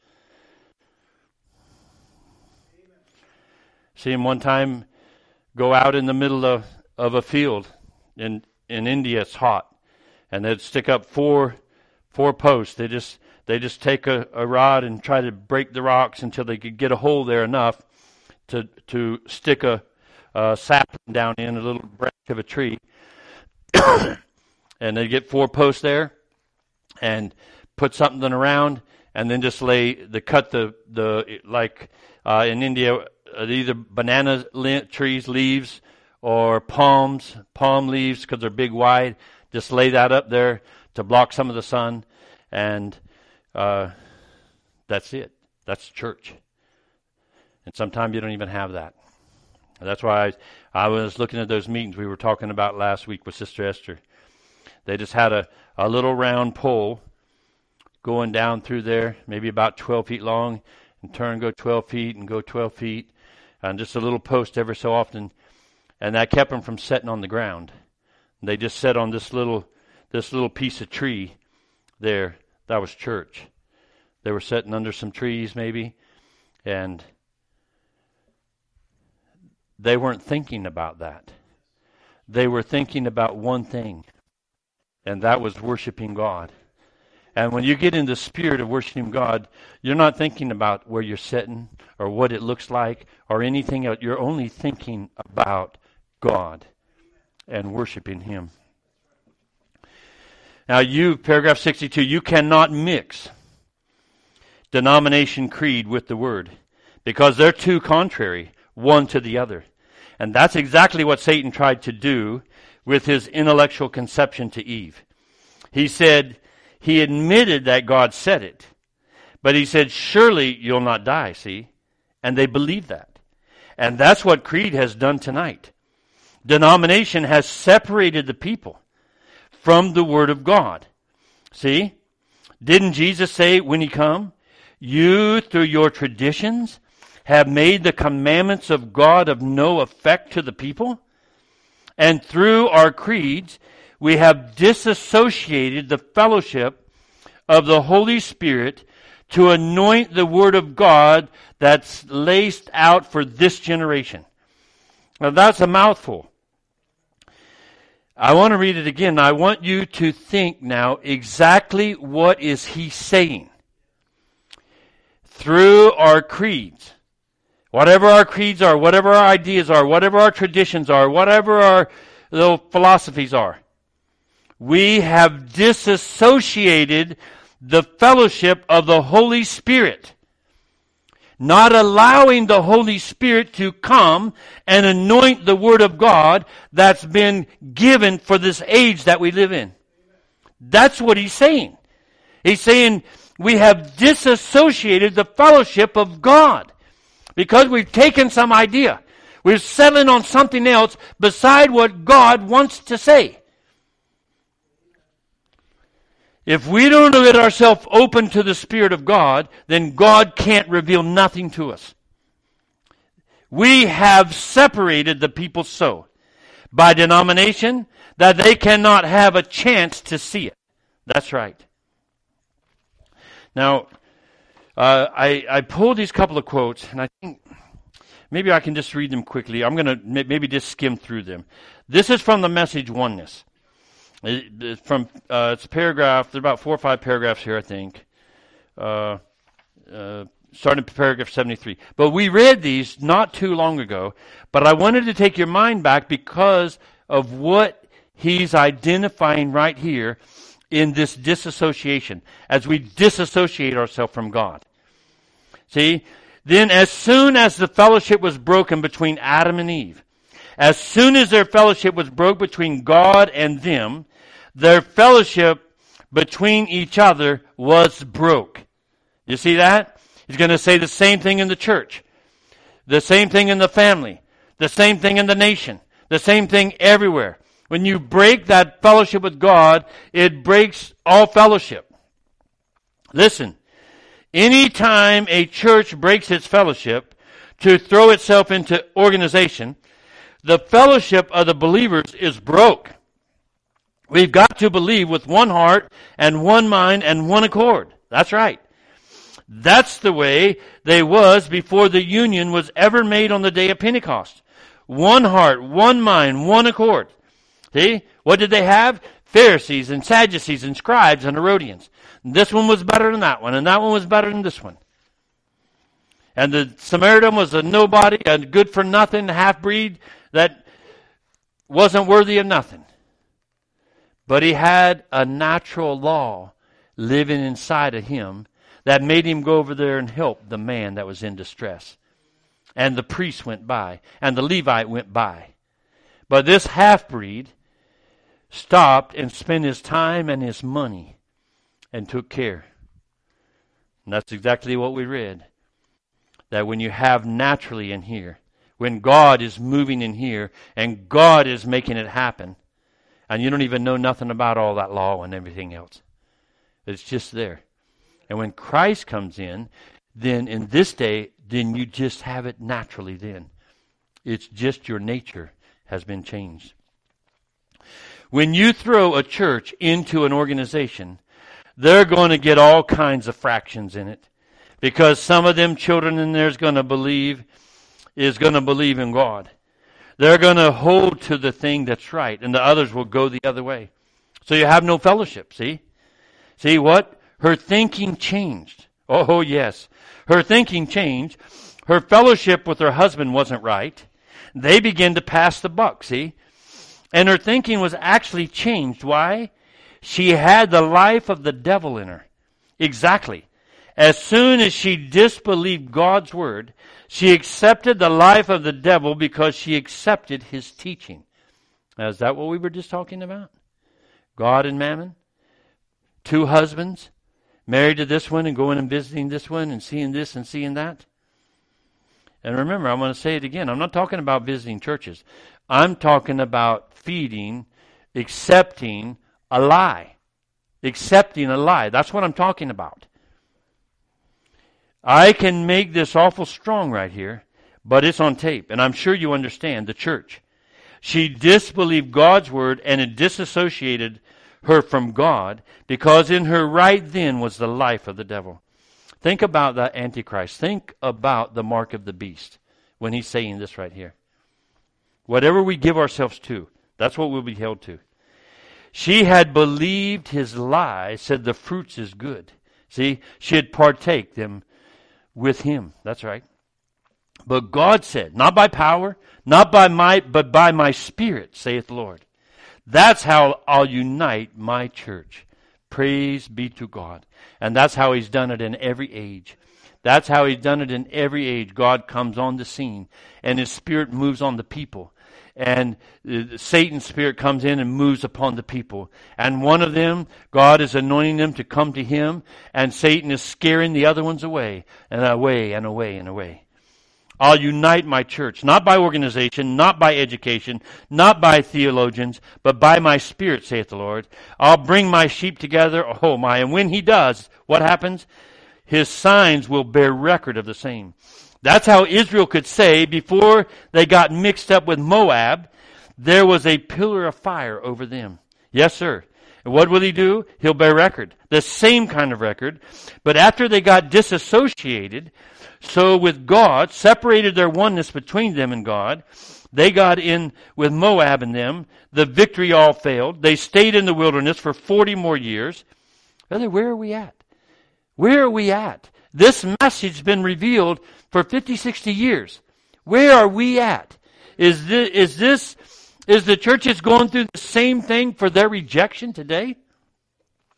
See him one time go out in the middle of a field. In India, it's hot. And they'd stick up four posts. They just take a rod and try to break the rocks until they could get a hole there enough to stick a sapling down in a little branch of a tree. And they get 4 posts there and put something around and then just cut the in India, either banana trees leaves or palm leaves because they're big wide. Just lay that up there to block some of the sun, and that's it. That's church. And sometimes you don't even have that. And that's why I was looking at those meetings we were talking about last week with Sister Esther. They just had a little round pole going down through there, maybe about 12 feet long, and go 12 feet and go 12 feet, and just a little post every so often. And that kept them from sitting on the ground. And they just sat on this little piece of tree there. That was church. They were sitting under some trees maybe, and they weren't thinking about that. They were thinking about one thing, and that was worshiping God. And when you get in the spirit of worshiping God, you're not thinking about where you're sitting or what it looks like or anything else. You're only thinking about God and worshiping Him. Now paragraph 62, you cannot mix denomination creed with the Word because they're too contrary one to the other. And that's exactly what Satan tried to do with his intellectual conception to Eve. He admitted that God said it, but he said, surely you'll not die, see? And they believed that. And that's what creed has done tonight. Denomination has separated the people from the Word of God. See? Didn't Jesus say when He come, you through your traditions have made the commandments of God of no effect to the people? And through our creeds, we have disassociated the fellowship of the Holy Spirit to anoint the Word of God that's laced out for this generation. Now that's a mouthful. I want to read it again. I want you to think now exactly what is he saying. Through our creeds, whatever our creeds are, whatever our ideas are, whatever our traditions are, whatever our little philosophies are, we have disassociated the fellowship of the Holy Spirit, not allowing the Holy Spirit to come and anoint the Word of God that's been given for this age that we live in. That's what he's saying. He's saying we have disassociated the fellowship of God because we've taken some idea. We're settling on something else beside what God wants to say. If we don't let ourselves open to the Spirit of God, then God can't reveal nothing to us. We have separated the people so by denomination that they cannot have a chance to see it. That's right. Now, I pulled these couple of quotes, and I think maybe I can just read them quickly. I'm going to maybe just skim through them. This is from the Message Oneness. It's a paragraph. There's about 4 or 5 paragraphs here, I think. Starting at paragraph 73. But we read these not too long ago. But I wanted to take your mind back because of what he's identifying right here in this disassociation, as we disassociate ourselves from God. See? Then as soon as the fellowship was broken between Adam and Eve, as soon as their fellowship was broke between God and them, their fellowship between each other was broke. You see that? He's going to say the same thing in the church, the same thing in the family, the same thing in the nation, the same thing everywhere. When you break that fellowship with God, it breaks all fellowship. Listen, anytime a church breaks its fellowship to throw itself into organization, the fellowship of the believers is broke. We've got to believe with one heart and one mind and one accord. That's right. That's the way they was before the union was ever made on the day of Pentecost. One heart, one mind, one accord. See? What did they have? Pharisees and Sadducees and scribes and Herodians. This one was better than that one, and that one was better than this one. And the Samaritan was a nobody, a good for nothing, half-breed that wasn't worthy of nothing. But he had a natural law living inside of him that made him go over there and help the man that was in distress. And the priest went by, and the Levite went by. But this half-breed stopped and spent his time and his money and took care. And that's exactly what we read. That when you have naturally in here, when God is moving in here, and God is making it happen, and you don't even know nothing about all that law and everything else. It's just there. And when Christ comes in, then in this day, then you just have it naturally then. It's just your nature has been changed. When you throw a church into an organization, they're going to get all kinds of fractions in it. Because some of them children in there is going to believe in God. They're going to hold to the thing that's right, and the others will go the other way. So you have no fellowship, see? See what? Her thinking changed. Oh, yes. Her thinking changed. Her fellowship with her husband wasn't right. They began to pass the buck, see? And her thinking was actually changed. Why? She had the life of the devil in her. Exactly. As soon as she disbelieved God's word, she accepted the life of the devil because she accepted his teaching. Now, is that what we were just talking about? God and Mammon? Two husbands married to this one and going and visiting this one and seeing this and seeing that? And remember, I'm going to say it again. I'm not talking about visiting churches. I'm talking about feeding, accepting a lie. Accepting a lie. That's what I'm talking about. I can make this awful strong right here, but it's on tape, and I'm sure you understand the church. She disbelieved God's word, and it disassociated her from God, because in her right then was the life of the devil. Think about the Antichrist. Think about the mark of the beast when he's saying this right here. Whatever we give ourselves to, that's what we'll be held to. She had believed his lie, said the fruits is good. See, she had partake them with him. That's right. But God said, not by power, not by might, but by my spirit, saith the Lord. That's how I'll unite my church. Praise be to God. And that's how he's done it in every age. That's how he's done it in every age. God comes on the scene and his spirit moves on the people. And Satan's spirit comes in and moves upon the people. And one of them, God is anointing them to come to him, and Satan is scaring the other ones away, and away, and away, and away. I'll unite my church, not by organization, not by education, not by theologians, but by my spirit, saith the Lord. I'll bring my sheep together, oh my, and when he does, what happens? His signs will bear record of the same. That's how Israel could say, before they got mixed up with Moab, there was a pillar of fire over them. Yes, sir. And what will he do? He'll bear record. The same kind of record. But after they got disassociated, so with God, separated their oneness between them and God, they got in with Moab and them. The victory all failed. They stayed in the wilderness for 40 more years. Brother, where are we at? Where are we at? This message has been revealed for 50, 60 years. Where are we at? Is the churches going through the same thing for their rejection today?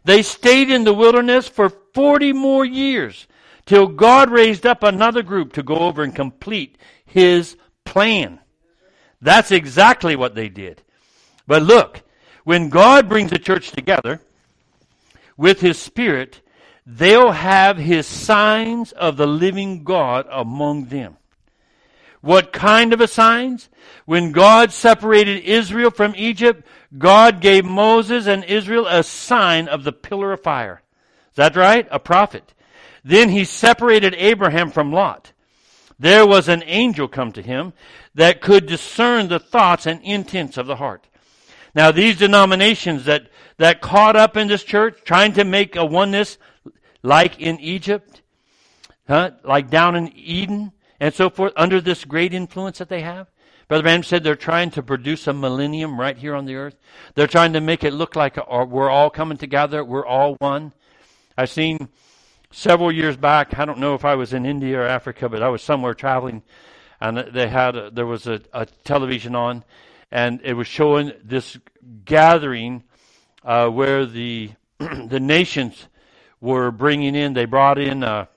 They stayed in the wilderness for 40 more years till God raised up another group to go over and complete His plan. That's exactly what they did. But look, when God brings the church together with His Spirit, they'll have His signs of the living God among them. What kind of a signs? When God separated Israel from Egypt, God gave Moses and Israel a sign of the pillar of fire. Is that right? A prophet. Then He separated Abraham from Lot. There was an angel come to him that could discern the thoughts and intents of the heart. Now these denominations that caught up in this church, trying to make a oneness like in Egypt, like down in Eden, and so forth, under this great influence that they have. Brother Branham said they're trying to produce a millennium right here on the earth. They're trying to make it look like we're all coming together, we're all one. I've seen several years back, I don't know if I was in India or Africa, but I was somewhere traveling, and there was a television on, and it was showing this gathering where the the nations were bringing in. They brought in a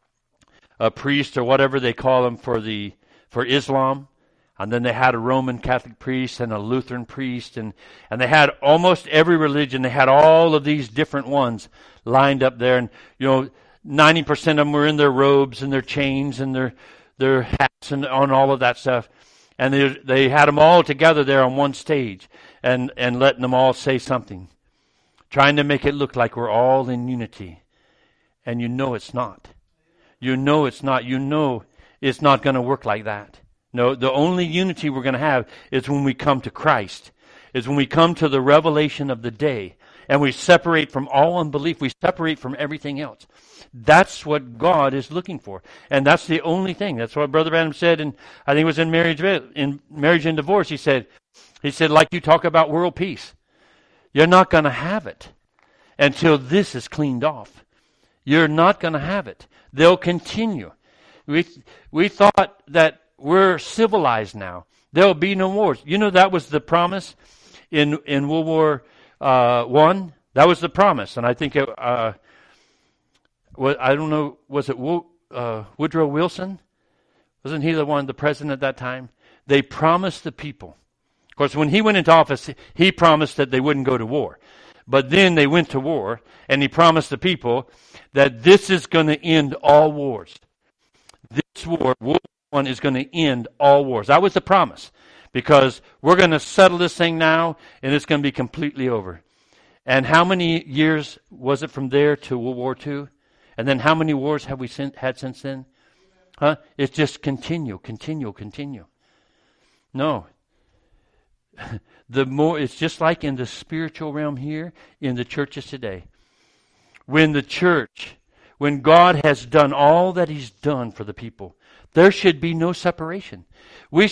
priest or whatever they call them for Islam, and then they had a Roman Catholic priest and a Lutheran priest, and they had almost every religion. They had all of these different ones lined up there, and 90% of them were in their robes and their chains and their hats and on all of that stuff. And they had them all together there on one stage and letting them all say something, trying to make it look like we're all in unity. And it's not. It's not. It's not going to work like that. No, the only unity we're going to have is when we come to Christ, is when we come to the revelation of the day, and we separate from all unbelief. We separate from everything else. That's what God is looking for. And that's the only thing. That's what Brother Branham said, and I think it was in Marriage and Divorce. He said, like you talk about world peace, you're not going to have it until this is cleaned off. You're not going to have it. They'll continue. We thought that we're civilized now. There'll be no wars. That was the promise in World War I. That was the promise. And I think I don't know, was it Woodrow Wilson? Wasn't he the president at that time? They promised the people. Of course, when he went into office, he promised that they wouldn't go to war. But then they went to war, and he promised the people that this is going to end all wars. This war, World War I, is going to end all wars. That was the promise, because we're going to settle this thing now, and it's going to be completely over. And how many years was it from there to World War II? And then how many wars have we had since then? It's just continue. No. It's just like in the spiritual realm here, in the churches today. When God has done all that He's done for the people, there should be no separation. Everyone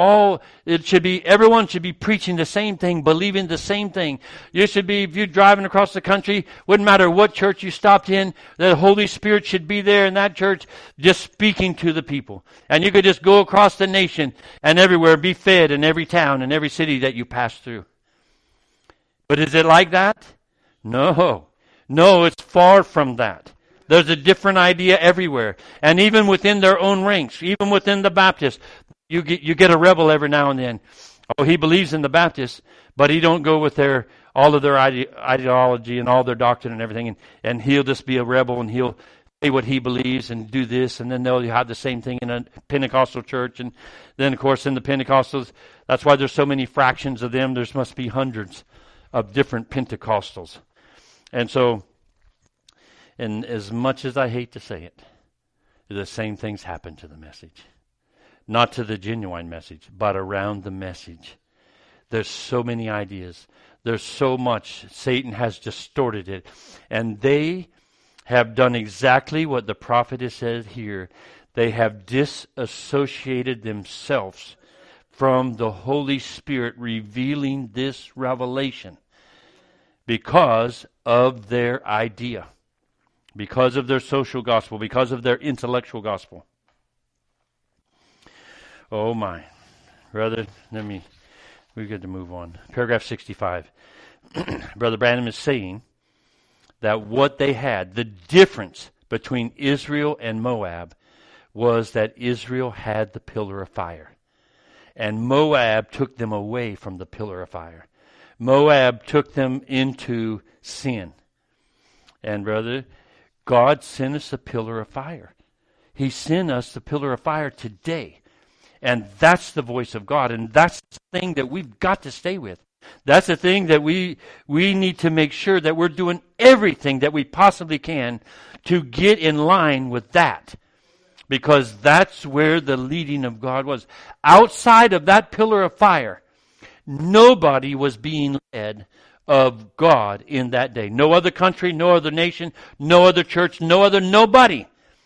should be preaching the same thing, believing the same thing. If you're driving across the country, wouldn't matter what church you stopped in, the Holy Spirit should be there in that church just speaking to the people. And you could just go across the nation and everywhere, be fed in every town and every city that you pass through. But is it like that? No, it's far from that. There's a different idea everywhere. And even within their own ranks, even within the Baptists, you get a rebel every now and then. Oh, he believes in the Baptists, but he don't go with all of their ideology and all their doctrine and everything. And he'll just be a rebel, and he'll say what he believes and do this. And then they'll have the same thing in a Pentecostal church. And then, of course, in the Pentecostals, that's why there's so many fractions of them. There must be hundreds of different Pentecostals. And so, and as much as I hate to say it, the same things happen to the message. Not to the genuine message, but around the message. There's so many ideas. There's so much. Satan has distorted it. And they have done exactly what the prophet has said here. They have disassociated themselves from the Holy Spirit revealing this revelation because of their idea, because of their social gospel, because of their intellectual gospel. Oh my. Brother, we got to move on. Paragraph 65. Brother Branham is saying that what they had, the difference between Israel and Moab, was that Israel had the pillar of fire. And Moab took them away from the pillar of fire. Moab took them into sin. And brother, God sent us a pillar of fire. He sent us the pillar of fire today. And that's the voice of God. And that's the thing that we've got to stay with. That's the thing that we need to make sure that we're doing everything that we possibly can to get in line with that. Because that's where the leading of God was. Outside of that pillar of fire, nobody was being led of God in that day. No other country, no other nation, no other church, nobody.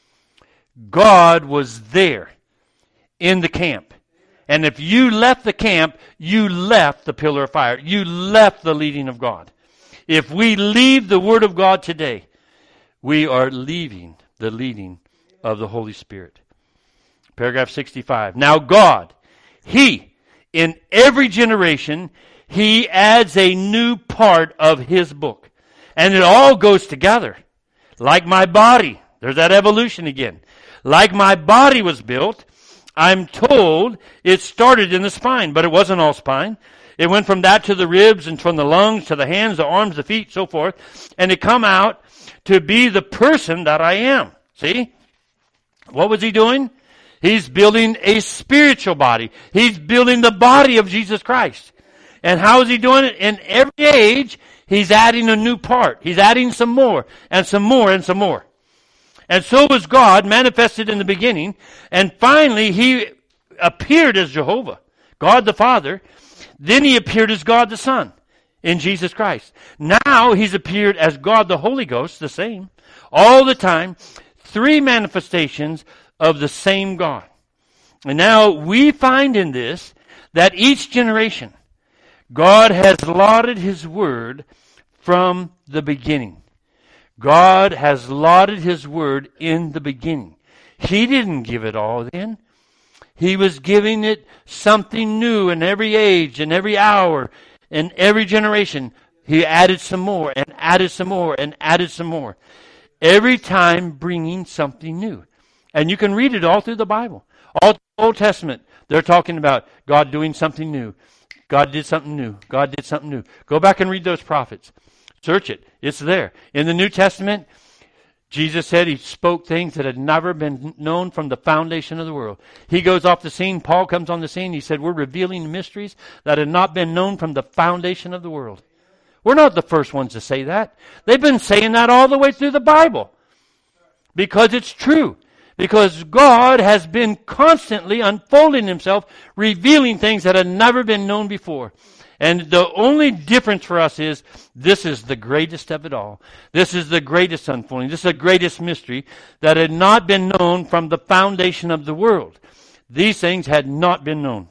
God was there in the camp. And if you left the camp, you left the pillar of fire. You left the leading of God. If we leave the Word of God today, we are leaving the leading of the Holy Spirit. Paragraph 65. Now God, He, in every generation, He adds a new part of His book. And it all goes together. Like my body. There's that evolution again. Like my body was built, I'm told it started in the spine, but it wasn't all spine. It went from that to the ribs and from the lungs to the hands, the arms, the feet, so forth. And it come out to be the person that I am. See? What was He doing? He's building a spiritual body. He's building the body of Jesus Christ. And how is He doing it? In every age, He's adding a new part. He's adding some more and some more and some more. And so was God manifested in the beginning. And finally, He appeared as Jehovah, God the Father. Then He appeared as God the Son in Jesus Christ. Now He's appeared as God the Holy Ghost, the same, all the time. 3 manifestations of the same God. And now we find in this that each generation, God has lauded His Word from the beginning. God has lauded His Word in the beginning. He didn't give it all then. He was giving it something new in every age, in every hour, in every generation. He added some more and added some more and added some more. Every time bringing something new. And you can read it all through the Bible. All the Old Testament, they're talking about God doing something new. God did something new. God did something new. Go back and read those prophets. Search it. It's there. In the New Testament, Jesus said He spoke things that had never been known from the foundation of the world. He goes off the scene. Paul comes on the scene. He said, we're revealing mysteries that had not been known from the foundation of the world. We're not the first ones to say that. They've been saying that all the way through the Bible. Because it's true. Because God has been constantly unfolding Himself, revealing things that had never been known before. And the only difference for us is, this is the greatest of it all. This is the greatest unfolding. This is the greatest mystery that had not been known from the foundation of the world. These things had not been known.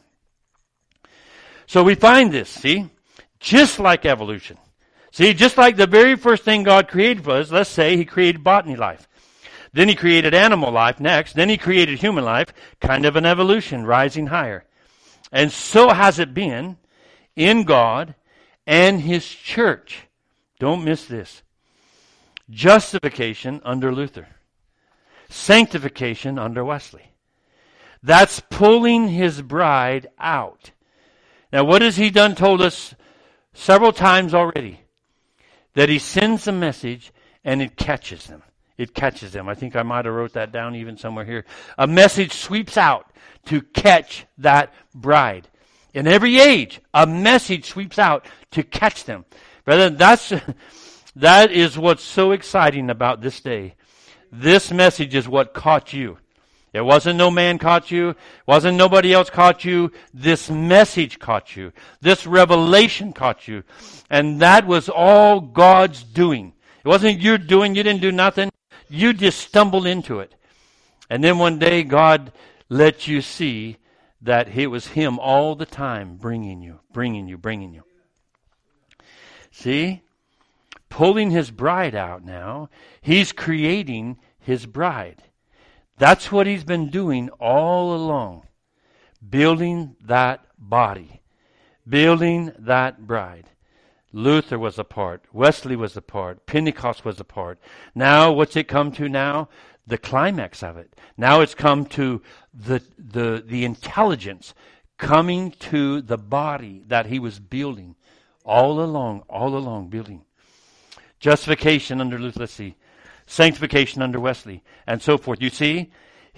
So we find this, see? Just like evolution. See, just like the very first thing God created was, let's say He created botany life. Then He created animal life next. Then He created human life, kind of an evolution, rising higher. And so has it been in God and His church. Don't miss this. Justification under Luther. Sanctification under Wesley. That's pulling His bride out. Now what has He done? Told us several times already. That He sends a message and it catches them. It catches them. I think I might have wrote that down even somewhere here. A message sweeps out to catch that bride. In every age, a message sweeps out to catch them. Brethren, that is what's so exciting about this day. This message is what caught you. It wasn't no man caught you. It wasn't nobody else caught you. This message caught you. This revelation caught you. And that was all God's doing. It wasn't your doing. You didn't do nothing. You just stumbled into it. And then one day God let you see that it was Him all the time bringing you. See? Pulling His bride out now. He's creating His bride. That's what He's been doing all along. Building that body. Building that bride. Luther was a part. Wesley was a part. Pentecost was a part. Now, what's it come to now? The climax of it. Now it's come to the intelligence coming to the body that he was building all along building. Justification under Luther, let's see. Sanctification under Wesley, and so forth. You see,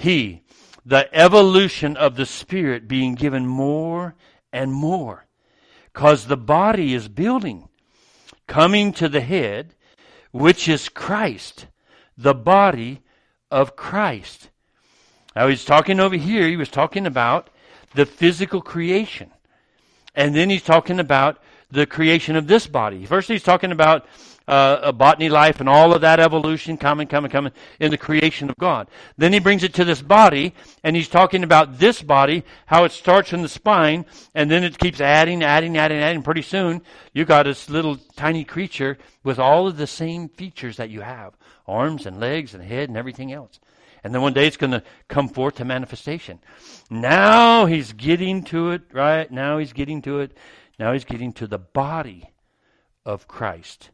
the evolution of the Spirit being given more and more, because the body is building, coming to the head, which is Christ, the body of Christ. Now he's talking over here, he was talking about the physical creation. And then he's talking about the creation of this body. First he's talking about a botany life and all of that evolution coming in the creation of God. Then he brings it to this body, and he's talking about this body, how it starts in the spine, and then it keeps adding. Pretty soon, you got this little tiny creature with all of the same features that you have. Arms and legs and head and everything else. And then one day it's going to come forth to manifestation. Now he's getting to it, right? Now he's getting to it. Now he's getting to the body of Christ.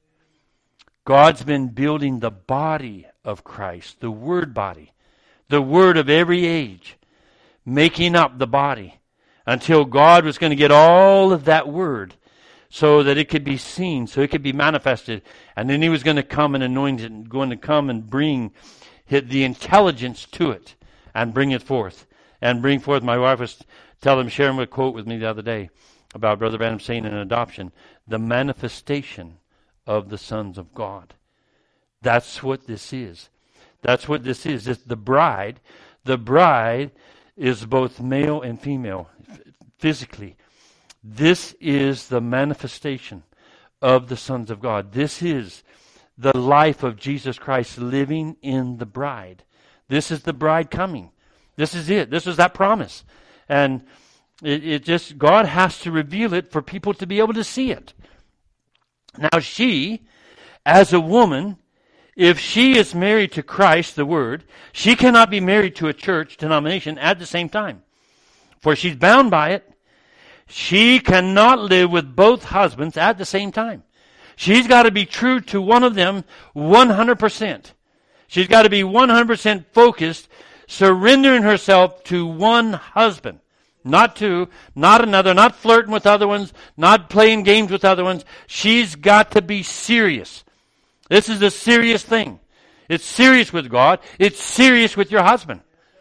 God's been building the body of Christ, the Word body, the Word of every age, making up the body until God was going to get all of that Word so that it could be seen, so it could be manifested. And then he was going to come and anoint it and going to come and bring the intelligence to it and bring it forth. And bring forth, my wife was sharing a quote with me the other day about Brother Branham saying in adoption, the manifestation of the sons of God. That's what this is. That's what this is. It's the bride. The bride is both male and female, physically. This is the manifestation of the sons of God. This is the life of Jesus Christ living in the bride. This is the bride coming. This is it. This is that promise. And it just, God has to reveal it for people to be able to see it. Now she, as a woman, if she is married to Christ, the Word, she cannot be married to a church denomination at the same time. For she's bound by it. She cannot live with both husbands at the same time. She's got to be true to one of them 100%. She's got to be 100% focused, surrendering herself to one husband. Not two, not another, not flirting with other ones, not playing games with other ones. She's got to be serious. This is a serious thing. It's serious with God. It's serious with your husband.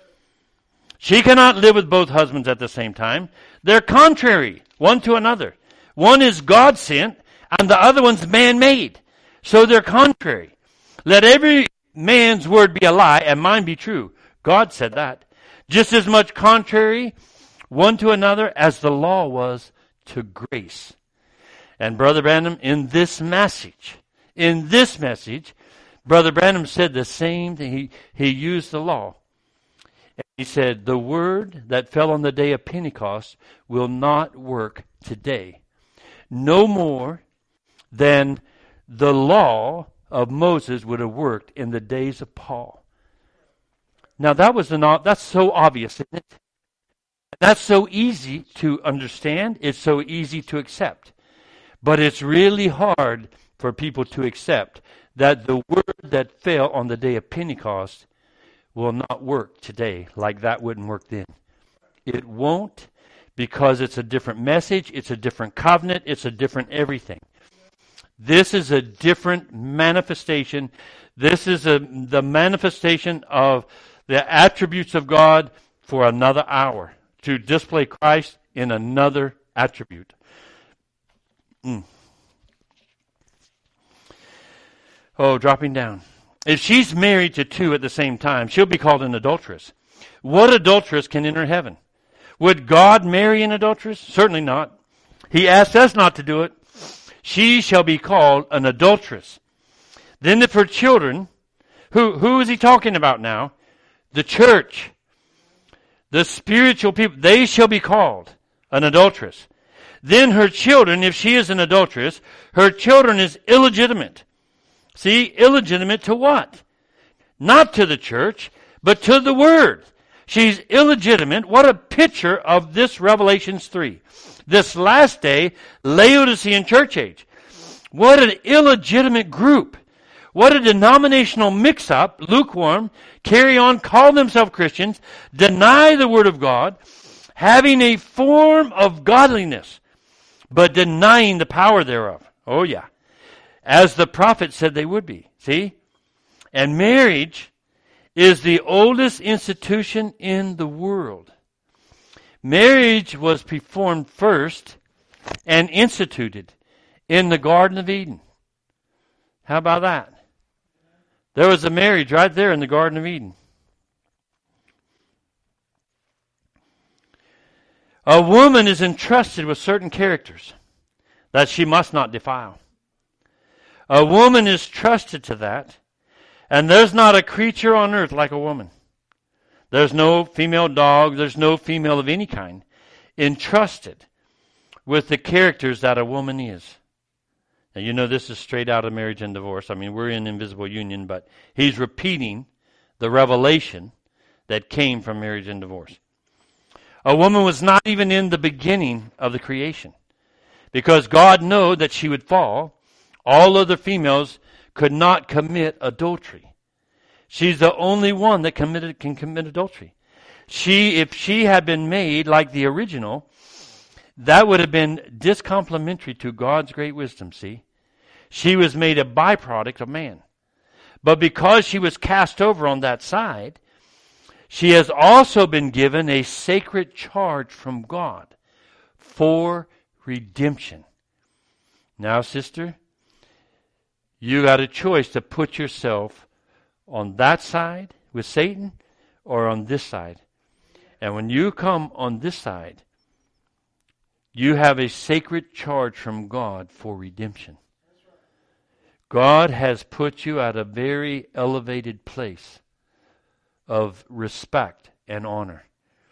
She cannot live with both husbands at the same time. They're contrary, one to another. One is God sent, and the other one's man-made. So they're contrary. Let every man's word be a lie, and mine be true. God said that. Just as much contrary one to another as the law was to grace. And Brother Branham, in this message, Brother Branham said the same thing. He used the law. And he said, the word that fell on the day of Pentecost will not work today. No more than the law of Moses would have worked in the days of Paul. Now that's so obvious, isn't it? That's so easy to understand. It's so easy to accept. But it's really hard for people to accept that the word that fell on the day of Pentecost will not work today like that wouldn't work then. It won't, because it's a different message, it's a different covenant, it's a different everything. This is a different manifestation. This is the manifestation of the attributes of God for another hour, to display Christ in another attribute. Oh, dropping down. If she's married to two at the same time, she'll be called an adulteress. What adulteress can enter heaven? Would God marry an adulteress? Certainly not. He asked us not to do it. She shall be called an adulteress. Then if her children, who is he talking about now? The church. The spiritual people, they shall be called an adulteress. Then her children, if she is an adulteress, her children is illegitimate. See, illegitimate to what? Not to the church, but to the Word. She's illegitimate. What a picture of this Revelations 3. This last day, Laodicean church age. What an illegitimate group. What a denominational mix-up, lukewarm, carry on, call themselves Christians, deny the Word of God, having a form of godliness, but denying the power thereof. Oh yeah. As the prophet said they would be. See? And marriage is the oldest institution in the world. Marriage was performed first and instituted in the Garden of Eden. How about that? There was a marriage right there in the Garden of Eden. A woman is entrusted with certain characters that she must not defile. A woman is trusted to that, and there's not a creature on earth like a woman. There's no female dog, there's no female of any kind entrusted with the characters that a woman is. Now, you know this is straight out of Marriage and Divorce. I mean, we're in invisible union, but he's repeating the revelation that came from Marriage and Divorce. A woman was not even in the beginning of the creation, because God knew that she would fall. All other females could not commit adultery. She's the only one that can commit adultery. If she had been made like the original, that would have been discomplimentary to God's great wisdom, see? She was made a byproduct of man. But because she was cast over on that side, she has also been given a sacred charge from God for redemption. Now, sister, you got a choice to put yourself on that side with Satan or on this side. And when you come on this side, you have a sacred charge from God for redemption. God has put you at a very elevated place of respect and honor.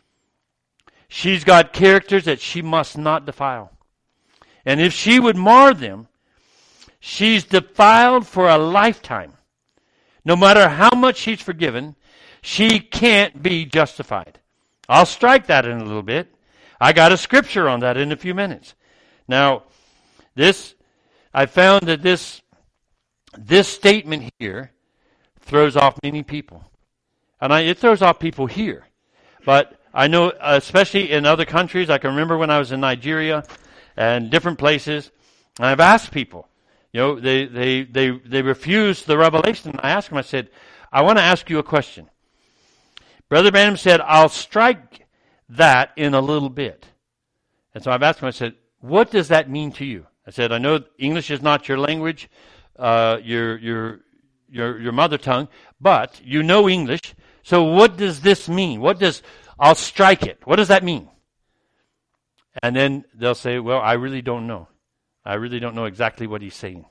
She's got characters that she must not defile. And if she would mar them, she's defiled for a lifetime. No matter how much she's forgiven, she can't be justified. I'll strike that in a little bit. I got a scripture on that in a few minutes. Now, I found that this statement here throws off many people. And it throws off people here. But I know, especially in other countries, I can remember when I was in Nigeria and different places, and I've asked people, they refused the revelation. I asked them, I said, I want to ask you a question. Brother Branham said, I'll strike that in a little bit. And so I've asked him, I said, what does that mean to you? I said, I know English is not your language, your mother tongue, but you know English. So what does this mean? I'll strike it. What does that mean? And then they'll say, well, I really don't know. I really don't know exactly what he's saying.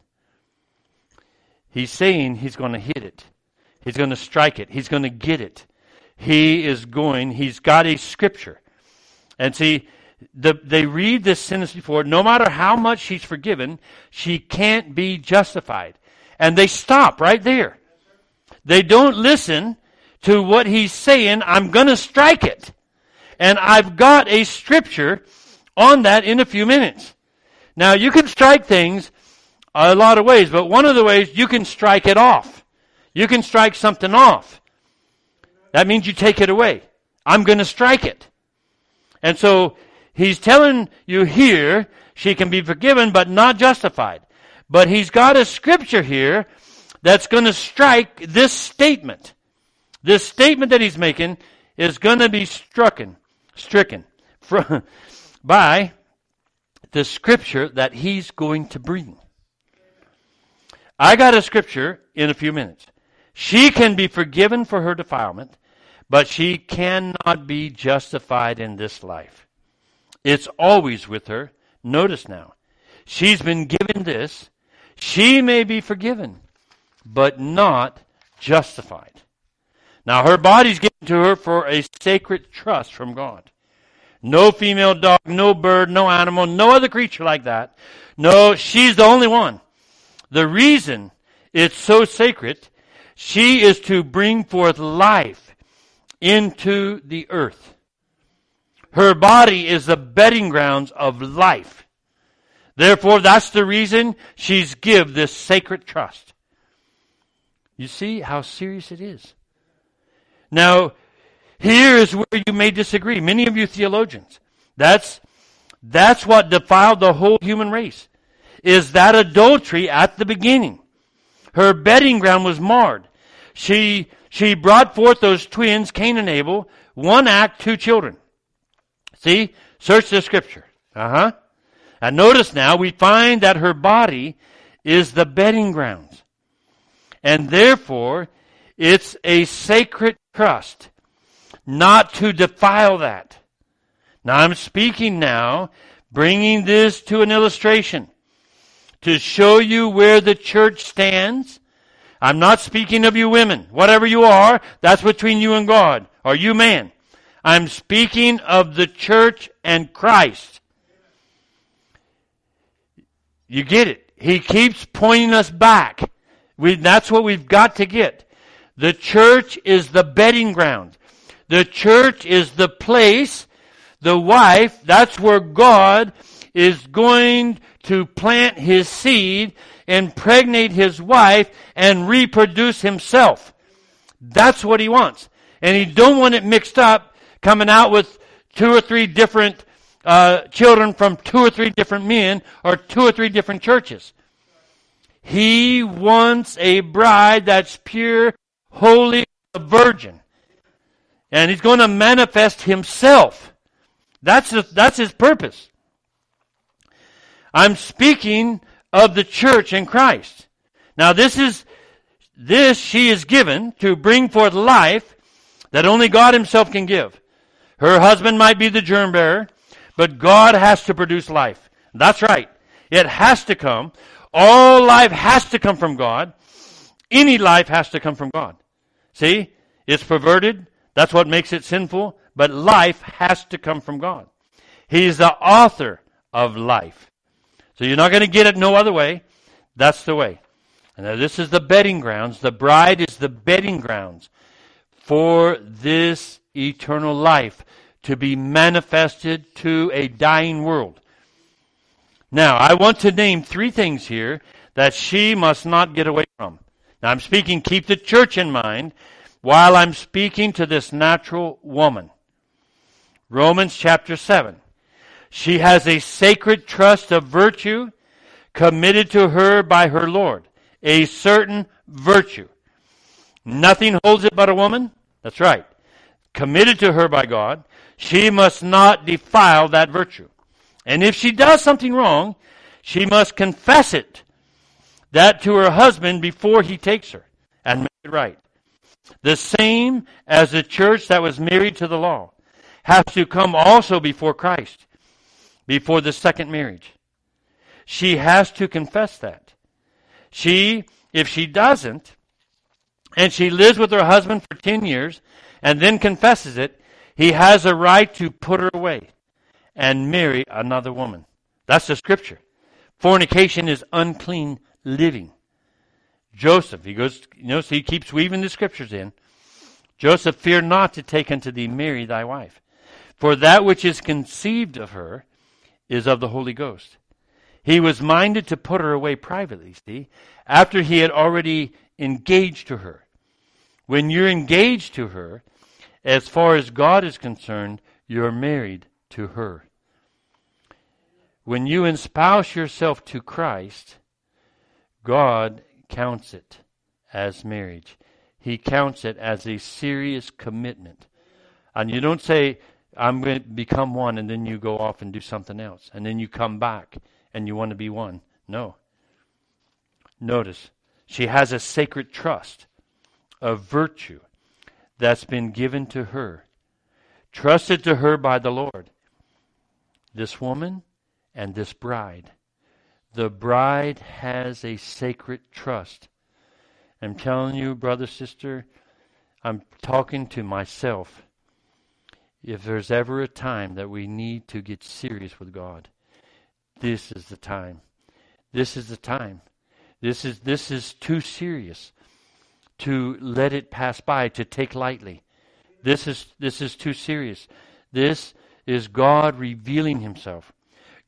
He's saying he's going to hit it. He's going to strike it. He's going to get it. He's got a scripture. And see, they read this sentence before, no matter how much she's forgiven, she can't be justified. And they stop right there. They don't listen to what he's saying. I'm going to strike it. And I've got a scripture on that in a few minutes. Now, you can strike things a lot of ways, but one of the ways you can strike it off. You can strike something off. That means you take it away. I'm going to strike it. And so he's telling you here she can be forgiven but not justified. But he's got a scripture here that's going to strike this statement. This statement that he's making is going to be stricken by the scripture that he's going to bring. I got a scripture in a few minutes. She can be forgiven for her defilement, but she cannot be justified in this life. It's always with her. Notice now, she's been given this. She may be forgiven, but not justified. Now, her body's given to her for a sacred trust from God. No female dog, no bird, no animal, no other creature like that. No, she's the only one. The reason it's so sacred, she is to bring forth life into the earth. Her body is the bedding grounds of life. Therefore, that's the reason she's give this sacred trust. You see how serious it is. Now, here is where you may disagree. Many of you theologians, that's what defiled the whole human race, is that adultery at the beginning. Her bedding ground was marred. She brought forth those twins, Cain and Abel, one act, two children. See? Search the scripture. And notice now, we find that her body is the bedding grounds. And therefore, it's a sacred trust not to defile that. Now I'm speaking now, bringing this to an illustration to show you where the church stands. I'm not speaking of you women. Whatever you are, that's between you and God, or you man. I'm speaking of the church and Christ. You get it? He keeps pointing us back. That's what we've got to get. The church is the bedding ground. The church is the place, the wife, that's where God is going to plant His seed, impregnate His wife, and reproduce Himself. That's what He wants. And He don't want it mixed up, coming out with 2 or 3 different children from 2 or 3 different men, or 2 or 3 different churches. He wants a bride that's pure, holy, a virgin. And He's going to manifest Himself. That's His purpose. I'm speaking of the church in Christ. Now this she is given to bring forth life that only God Himself can give. Her husband might be the germ bearer, but God has to produce life. That's right. It has to come. All life has to come from God. Any life has to come from God. See? It's perverted. That's what makes it sinful. But life has to come from God. He's the author of life. So you're not going to get it no other way. That's the way. And now this is the bedding grounds. The bride is the bedding grounds for this eternal life to be manifested to a dying world. Now, I want to name 3 things here that she must not get away from. Now, I'm speaking, keep the church in mind, while I'm speaking to this natural woman. Romans chapter 7. She has a sacred trust of virtue committed to her by her Lord. A certain virtue. Nothing holds it but a woman. That's right. Committed to her by God. She must not defile that virtue. And if she does something wrong, she must confess it, that to her husband before he takes her, and make it right. The same as the church that was married to the law has to come also before Christ, before the second marriage. She has to confess that. If she doesn't, and she lives with her husband for 10 years, and then confesses it, he has a right to put her away and marry another woman. That's the scripture. Fornication is unclean living. Joseph, so he keeps weaving the scriptures in. Joseph, fear not to take unto thee Mary thy wife, for that which is conceived of her is of the Holy Ghost. He was minded to put her away privately, see, after he had already engaged to her. When you're engaged to her, as far as God is concerned, you're married to her. When you espouse yourself to Christ, God counts it as marriage. He counts it as a serious commitment. And you don't say, I'm going to become one, and then you go off and do something else. And then you come back and you want to be one. No. Notice, she has a sacred trust of virtue that's been given to her, trusted to her by the Lord. This woman and this bride. The bride has a sacred trust. I'm telling you, brother, sister, I'm talking to myself. If there's ever a time that we need to get serious with God, this is the time. This is the time. This is too serious to let it pass by, to take lightly. This is too serious. This is God revealing Himself.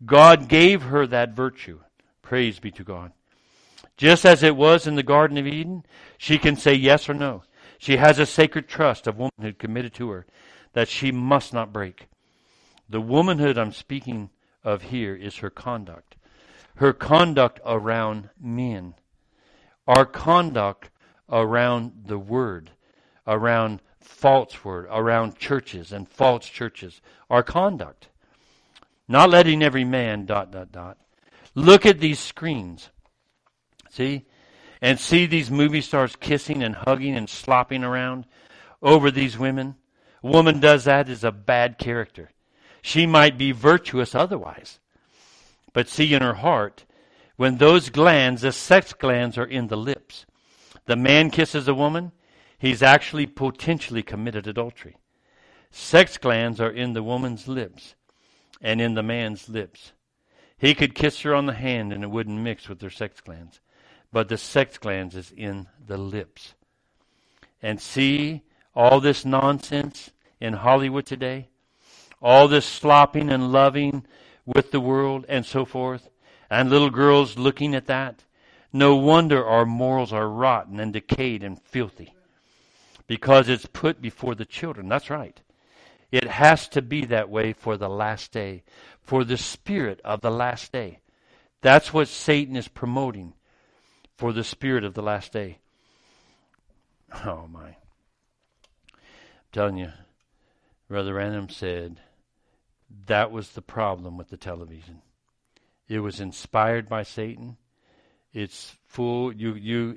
God gave her that virtue. Praise be to God. Just as it was in the Garden of Eden, she can say yes or no. She has a sacred trust of womanhood committed to her that she must not break. The womanhood I'm speaking of here is her conduct. Her conduct around men. Our conduct around the Word, around false word, around churches and false churches. Our conduct. Not letting every man ... Look at these screens. See? And see these movie stars kissing and hugging and slopping around over these women. A woman does that is a bad character. She might be virtuous otherwise. But see, in her heart, when those glands, the sex glands, are in the lips, the man kisses a woman, he's actually potentially committed adultery. Sex glands are in the woman's lips and in the man's lips. He could kiss her on the hand and it wouldn't mix with their sex glands. But the sex glands is in the lips. And see all this nonsense in Hollywood today? All this slopping and loving with the world and so forth. And little girls looking at that. No wonder our morals are rotten and decayed and filthy. Because it's put before the children. That's right. It has to be that way for the last day. For the spirit of the last day. That's what Satan is promoting. For the spirit of the last day. Oh my. I'm telling you, Brother Branham said that was the problem with the television. It was inspired by Satan. It's full. You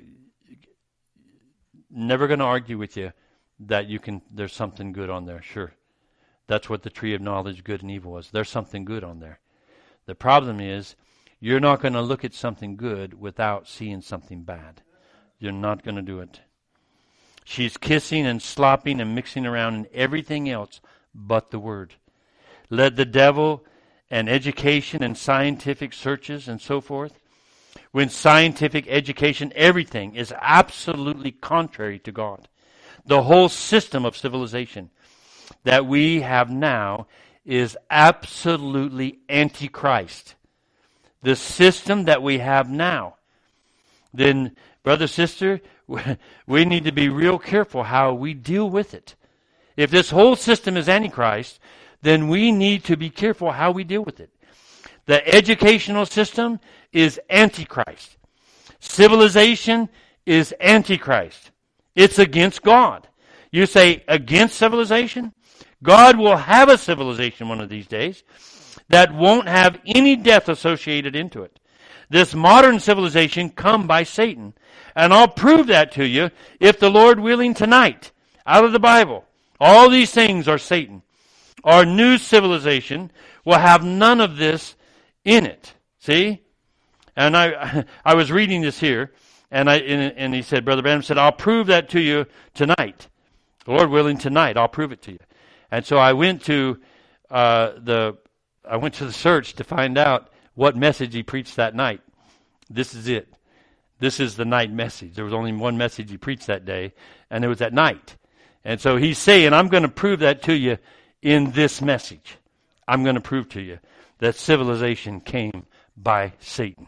never going to argue with you that there's something good on there. Sure. That's what the tree of knowledge, good and evil was. There's something good on there. The problem is, you're not going to look at something good without seeing something bad. You're not going to do it. She's kissing and slopping and mixing around in everything else but the Word. Let the devil and education and scientific searches and so forth. When scientific education, everything is absolutely contrary to God. The whole system of civilization that we have now is absolutely antichrist. The system that we have now. Then, brother, sister, we need to be real careful how we deal with it. If this whole system is antichrist, then we need to be careful how we deal with it. The educational system is antichrist. Civilization is antichrist. It's against God. You say, against civilization? God will have a civilization one of these days that won't have any death associated into it. This modern civilization come by Satan. And I'll prove that to you if the Lord willing tonight, out of the Bible. All these things are Satan. Our new civilization will have none of this in it. See? And I was reading this here, and he said, Brother Branham said, I'll prove that to you tonight. Lord willing, tonight, I'll prove it to you. And so I went to the search to find out what message he preached that night. This is it. This is the night message. There was only one message he preached that day, and it was at night. And so he's saying, I'm going to prove that to you in this message. I'm going to prove to you that civilization came by Satan.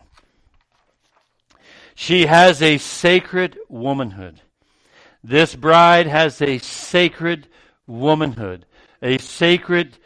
She has a sacred womanhood. This bride has a sacred womanhood, a sacred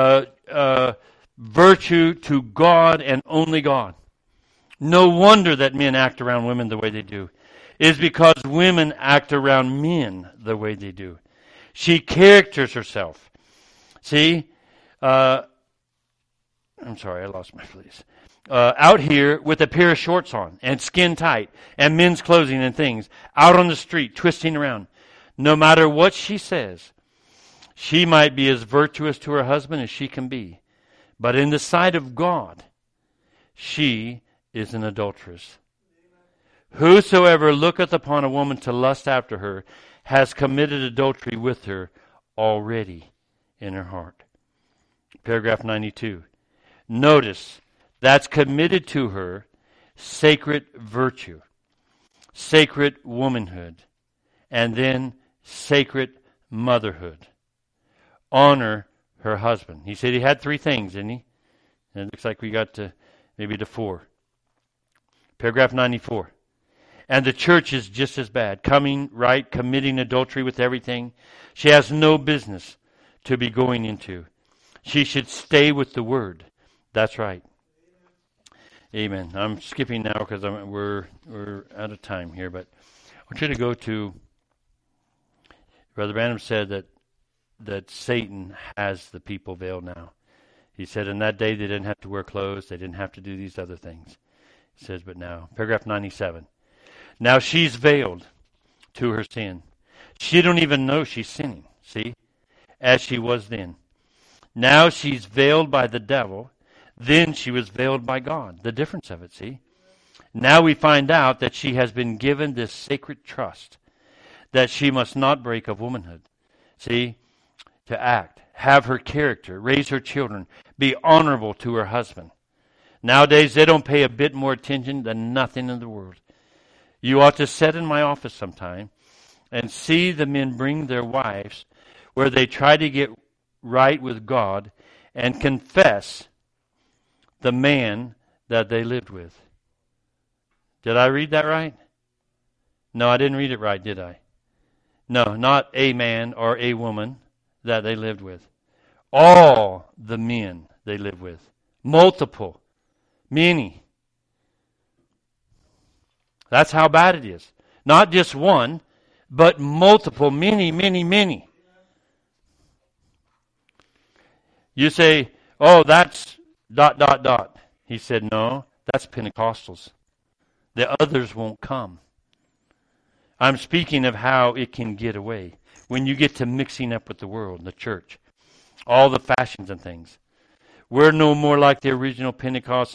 virtue to God and only God. No wonder that men act around women the way they do. It's because women act around men the way they do. She characters herself. See? I'm sorry, I lost my place. Out here with a pair of shorts on and skin tight and men's clothing and things. Out on the street, twisting around. No matter what she says, she might be as virtuous to her husband as she can be. But in the sight of God, she is an adulteress. Whosoever looketh upon a woman to lust after her has committed adultery with her already in her heart. Paragraph 92. Notice, that's committed to her sacred virtue, sacred womanhood, and then sacred motherhood. Honor her husband. He said he had three things, didn't he? And it looks like we got to maybe to 4. Paragraph 94. And the church is just as bad. Committing adultery with everything she has no business to be going into. She should stay with the Word. That's right. Amen. I'm skipping now because we're out of time here, but I want you to go to, Brother Branham said that Satan has the people veiled now. He said in that day they didn't have to wear clothes, they didn't have to do these other things. He says, but now, paragraph 97. Now she's veiled to her sin. She don't even know she's sinning, see, as she was then. Now she's veiled by the devil. Then she was veiled by God. The difference of it, see. Now we find out that she has been given this sacred trust that she must not break of womanhood. See, to act, have her character, raise her children, be honorable to her husband. Nowadays they don't pay a bit more attention than nothing in the world. You ought to sit in my office sometime and see the men bring their wives where they try to get right with God and confess the man that they lived with. Did I read that right? No, I didn't read it right, did I? No, not a man or a woman that they lived with. All the men they lived with. Multiple. Many. That's how bad it is. Not just one, but multiple, many, many, many. You say, oh, that's ... He said, no, that's Pentecostals. The others won't come. I'm speaking of how it can get away. When you get to mixing up with the world, the church, all the fashions and things. We're no more like the original Pentecost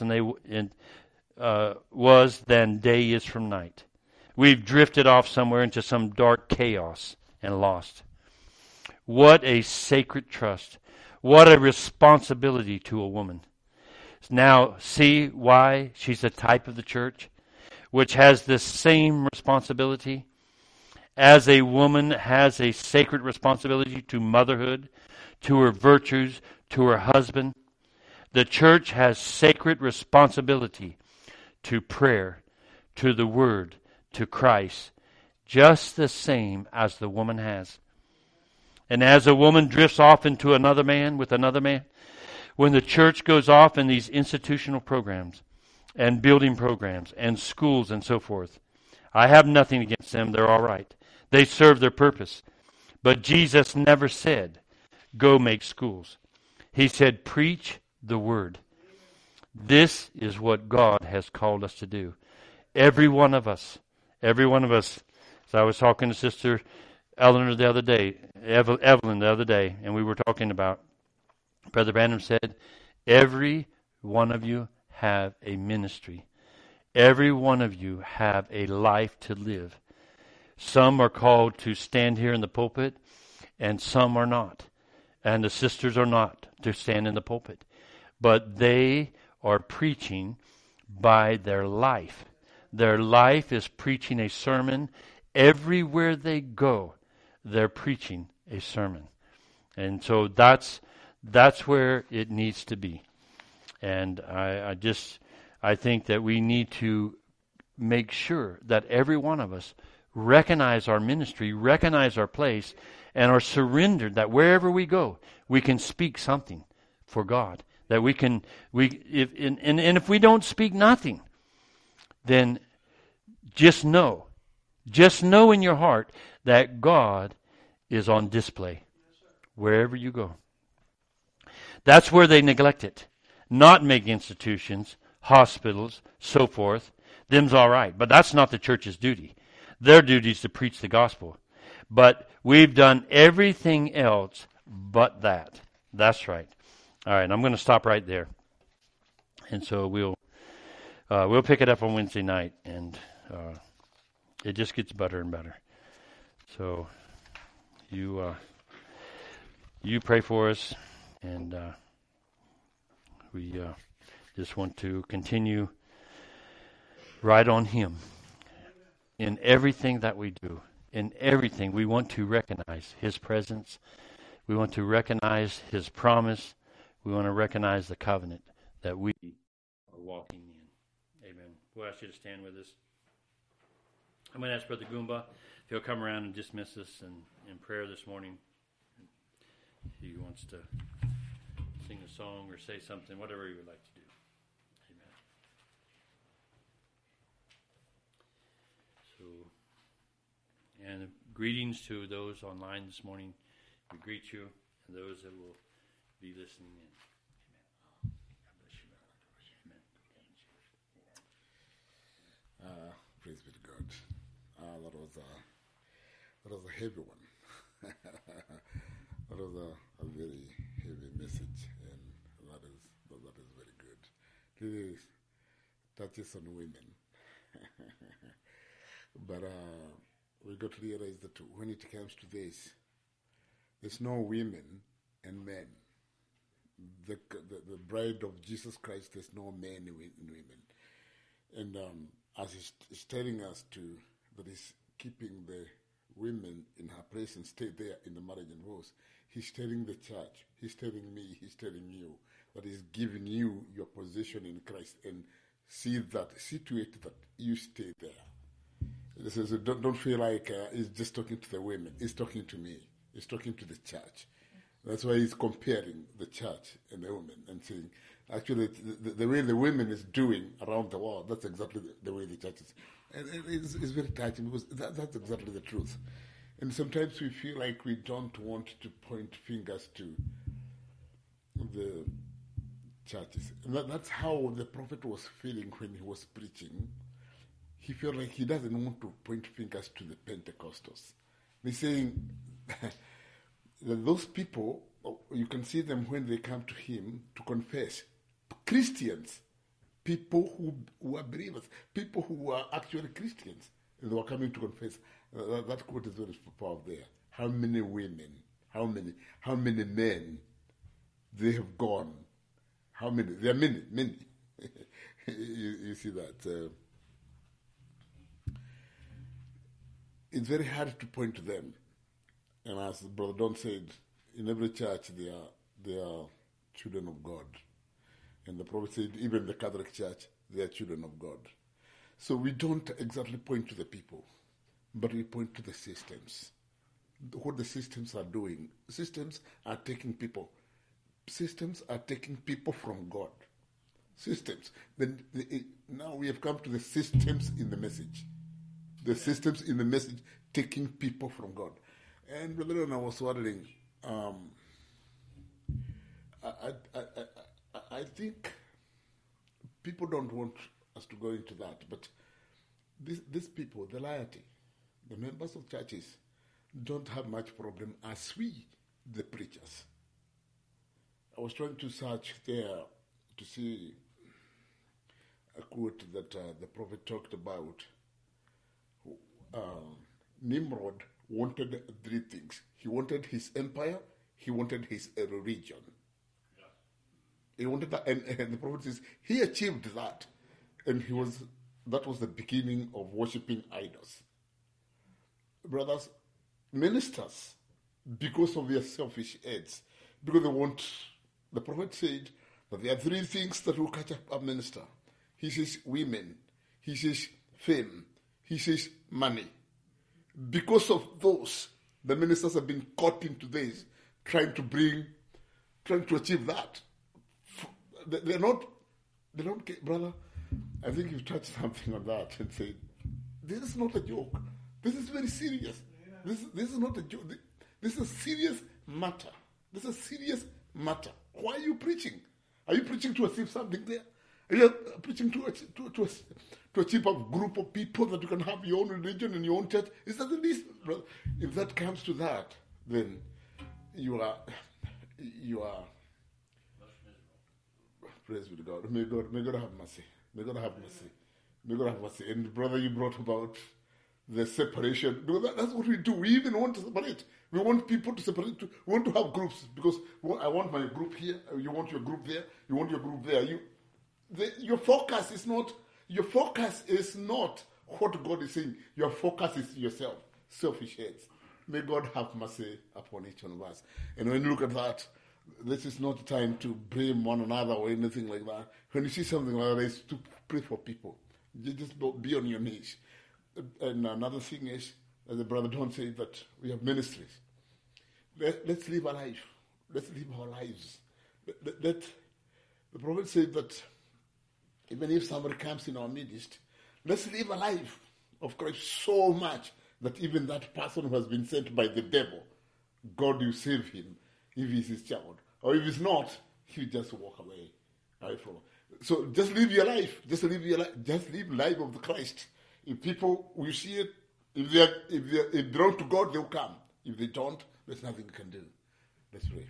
was than day is from night. We've drifted off somewhere into some dark chaos and lost. What a sacred trust. What a responsibility to a woman. Now, see why she's a type of the church, which has the same responsibility as a woman has a sacred responsibility to motherhood, to her virtues, to her husband. The church has sacred responsibility to prayer, to the Word, to Christ, just the same as the woman has. And as a woman drifts off into another man with another man, when the church goes off in these institutional programs and building programs and schools and so forth, I have nothing against them. They're all right. They serve their purpose. But Jesus never said, go make schools. He said, preach the Word. This is what God has called us to do. Every one of us. As I was talking to Sister Evelyn the other day, and we were talking about, Brother Branham said, every one of you have a ministry. Every one of you have a life to live. Some are called to stand here in the pulpit, and some are not. And the sisters are not to stand in the pulpit. But they are preaching by their life. Their life is preaching a sermon. Everywhere they go, they're preaching a sermon. And so that's where it needs to be. And I think that we need to make sure that every one of us recognize our ministry, recognize our place, and are surrendered that wherever we go, we can speak something for God. That if we don't speak nothing, then just know in your heart that God is on display wherever you go. That's where they neglect it. Not make institutions, hospitals, so forth. Them's all right. But that's not the church's duty. Their duty is to preach the gospel. But we've done everything else but that. That's right. All right, I'm going to stop right there. And so we'll pick it up on Wednesday night, and it just gets better and better. So you pray for us, and we just want to continue right on Him in everything that we do. In everything, we want to recognize His presence. We want to recognize His promise. We want to recognize the covenant that we are walking in. Amen. We'll ask you to stand with us. I'm going to ask Brother Goomba if he'll come around and dismiss us in prayer this morning. If he wants to sing a song or say something, whatever he would like to do. Amen. So, and greetings to those online this morning. We greet you and those that will be listening in. Praise be to God. That was a heavy one. That was a very heavy message, and that is very good. Really touches on women. But we got to realize that when it comes to this, there's no women and men. The bride of Jesus Christ, there's no men and women. And as he's telling us that he's keeping the women in her place and stay there in the marriage and vows, he's telling the church, he's telling me, he's telling you that he's giving you your position in Christ, and situate that you stay there. He says, don't feel like he's just talking to the women. He's talking to me. He's talking to the church. That's why he's comparing the church and the women and saying, actually, the way the women is doing around the world, that's exactly the way the church is. And it's very touching, because that's exactly the truth. And sometimes we feel like we don't want to point fingers to the churches. And that's how the prophet was feeling when he was preaching. He felt like he doesn't want to point fingers to the Pentecostals. He's saying that those people, you can see them when they come to him to confess. Christians, people who are believers, people who are actually Christians, and they were coming to confess. That quote is very powerful there. How many women, how many men they have gone? How many? There are many. you see that. It's very hard to point to them. And as Brother Don said, in every church they are children of God. And the prophet said, even the Catholic Church, they are children of God. So we don't exactly point to the people, but we point to the systems. What the systems are doing. Systems are taking people. Systems are taking people from God. Systems. Now we have come to the systems in the message. The systems in the message taking people from God. And Brother, I was wondering, I think people don't want us to go into that, but these people, the laity, the members of churches, don't have much problem as we, the preachers. I was trying to search there to see a quote that the prophet talked about. Nimrod wanted 3 things. He wanted his empire, he wanted his religion. Yeah. He wanted that, and the prophet says he achieved that, and that was the beginning of worshipping idols. Brothers, ministers, because of their selfish heads, because the prophet said that there are 3 things that will catch up a minister. He says women, he says fame, he says money. Because of those, the ministers have been caught into this, trying to achieve that. They don't get, brother, I think you've touched something on that and said, this is not a joke. This is very serious. Yeah. This is not a joke. This is a serious matter. This is a serious matter. Why are you preaching? Are you preaching to achieve something there? Are you preaching to achieve a group of people that you can have your own religion and your own church? Is that this? If that comes to that, then you are. Praise be to God. May God have mercy. May God have mercy. May God have mercy. And brother, you brought about the separation. That's what we do. We even want to separate. We want people to separate. We want to have groups, because I want my group here. You want your group there. You want your group there. Your focus is not what God is saying. Your focus is yourself, selfish heads. May God have mercy upon each one of us. And when you look at that, This is not the time to blame one another or anything like that. When you see something like that, it's to pray for people. You just be on your knees. And another thing is, as the brother Don said, that we have ministries. Let's live our life. Let's live our lives. The prophet said that even if somebody comes in our midst, let's live a life of Christ so much that even that person who has been sent by the devil, God will save him if he's his child. Or if he's not, he'll just walk away from it. So just live your life. Just live your life. Just live life of the Christ. If people will see it, if they belong to God, they'll come. If they don't, there's nothing you can do. Let's pray.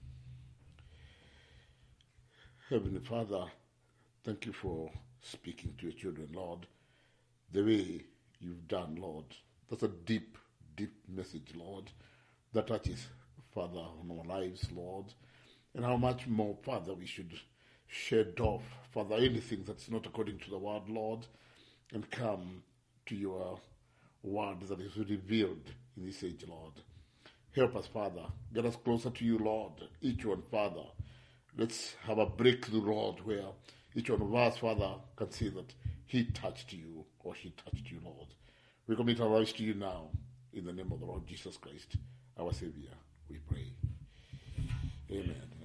Heavenly Father, thank you for speaking to your children, Lord, the way you've done, Lord. That's a deep, deep message, Lord, that touches, Father, on our lives, Lord, and how much more, Father, we should shed off, Father, anything that's not according to the word, Lord, and come to your word that is revealed in this age, Lord. Help us, Father. Get us closer to you, Lord, each one, Father. Let's have a breakthrough, Lord, where each one of us, Father, can see that he touched you or she touched you, Lord. We commit our lives to you now, in the name of the Lord Jesus Christ, our Savior, we pray. Amen.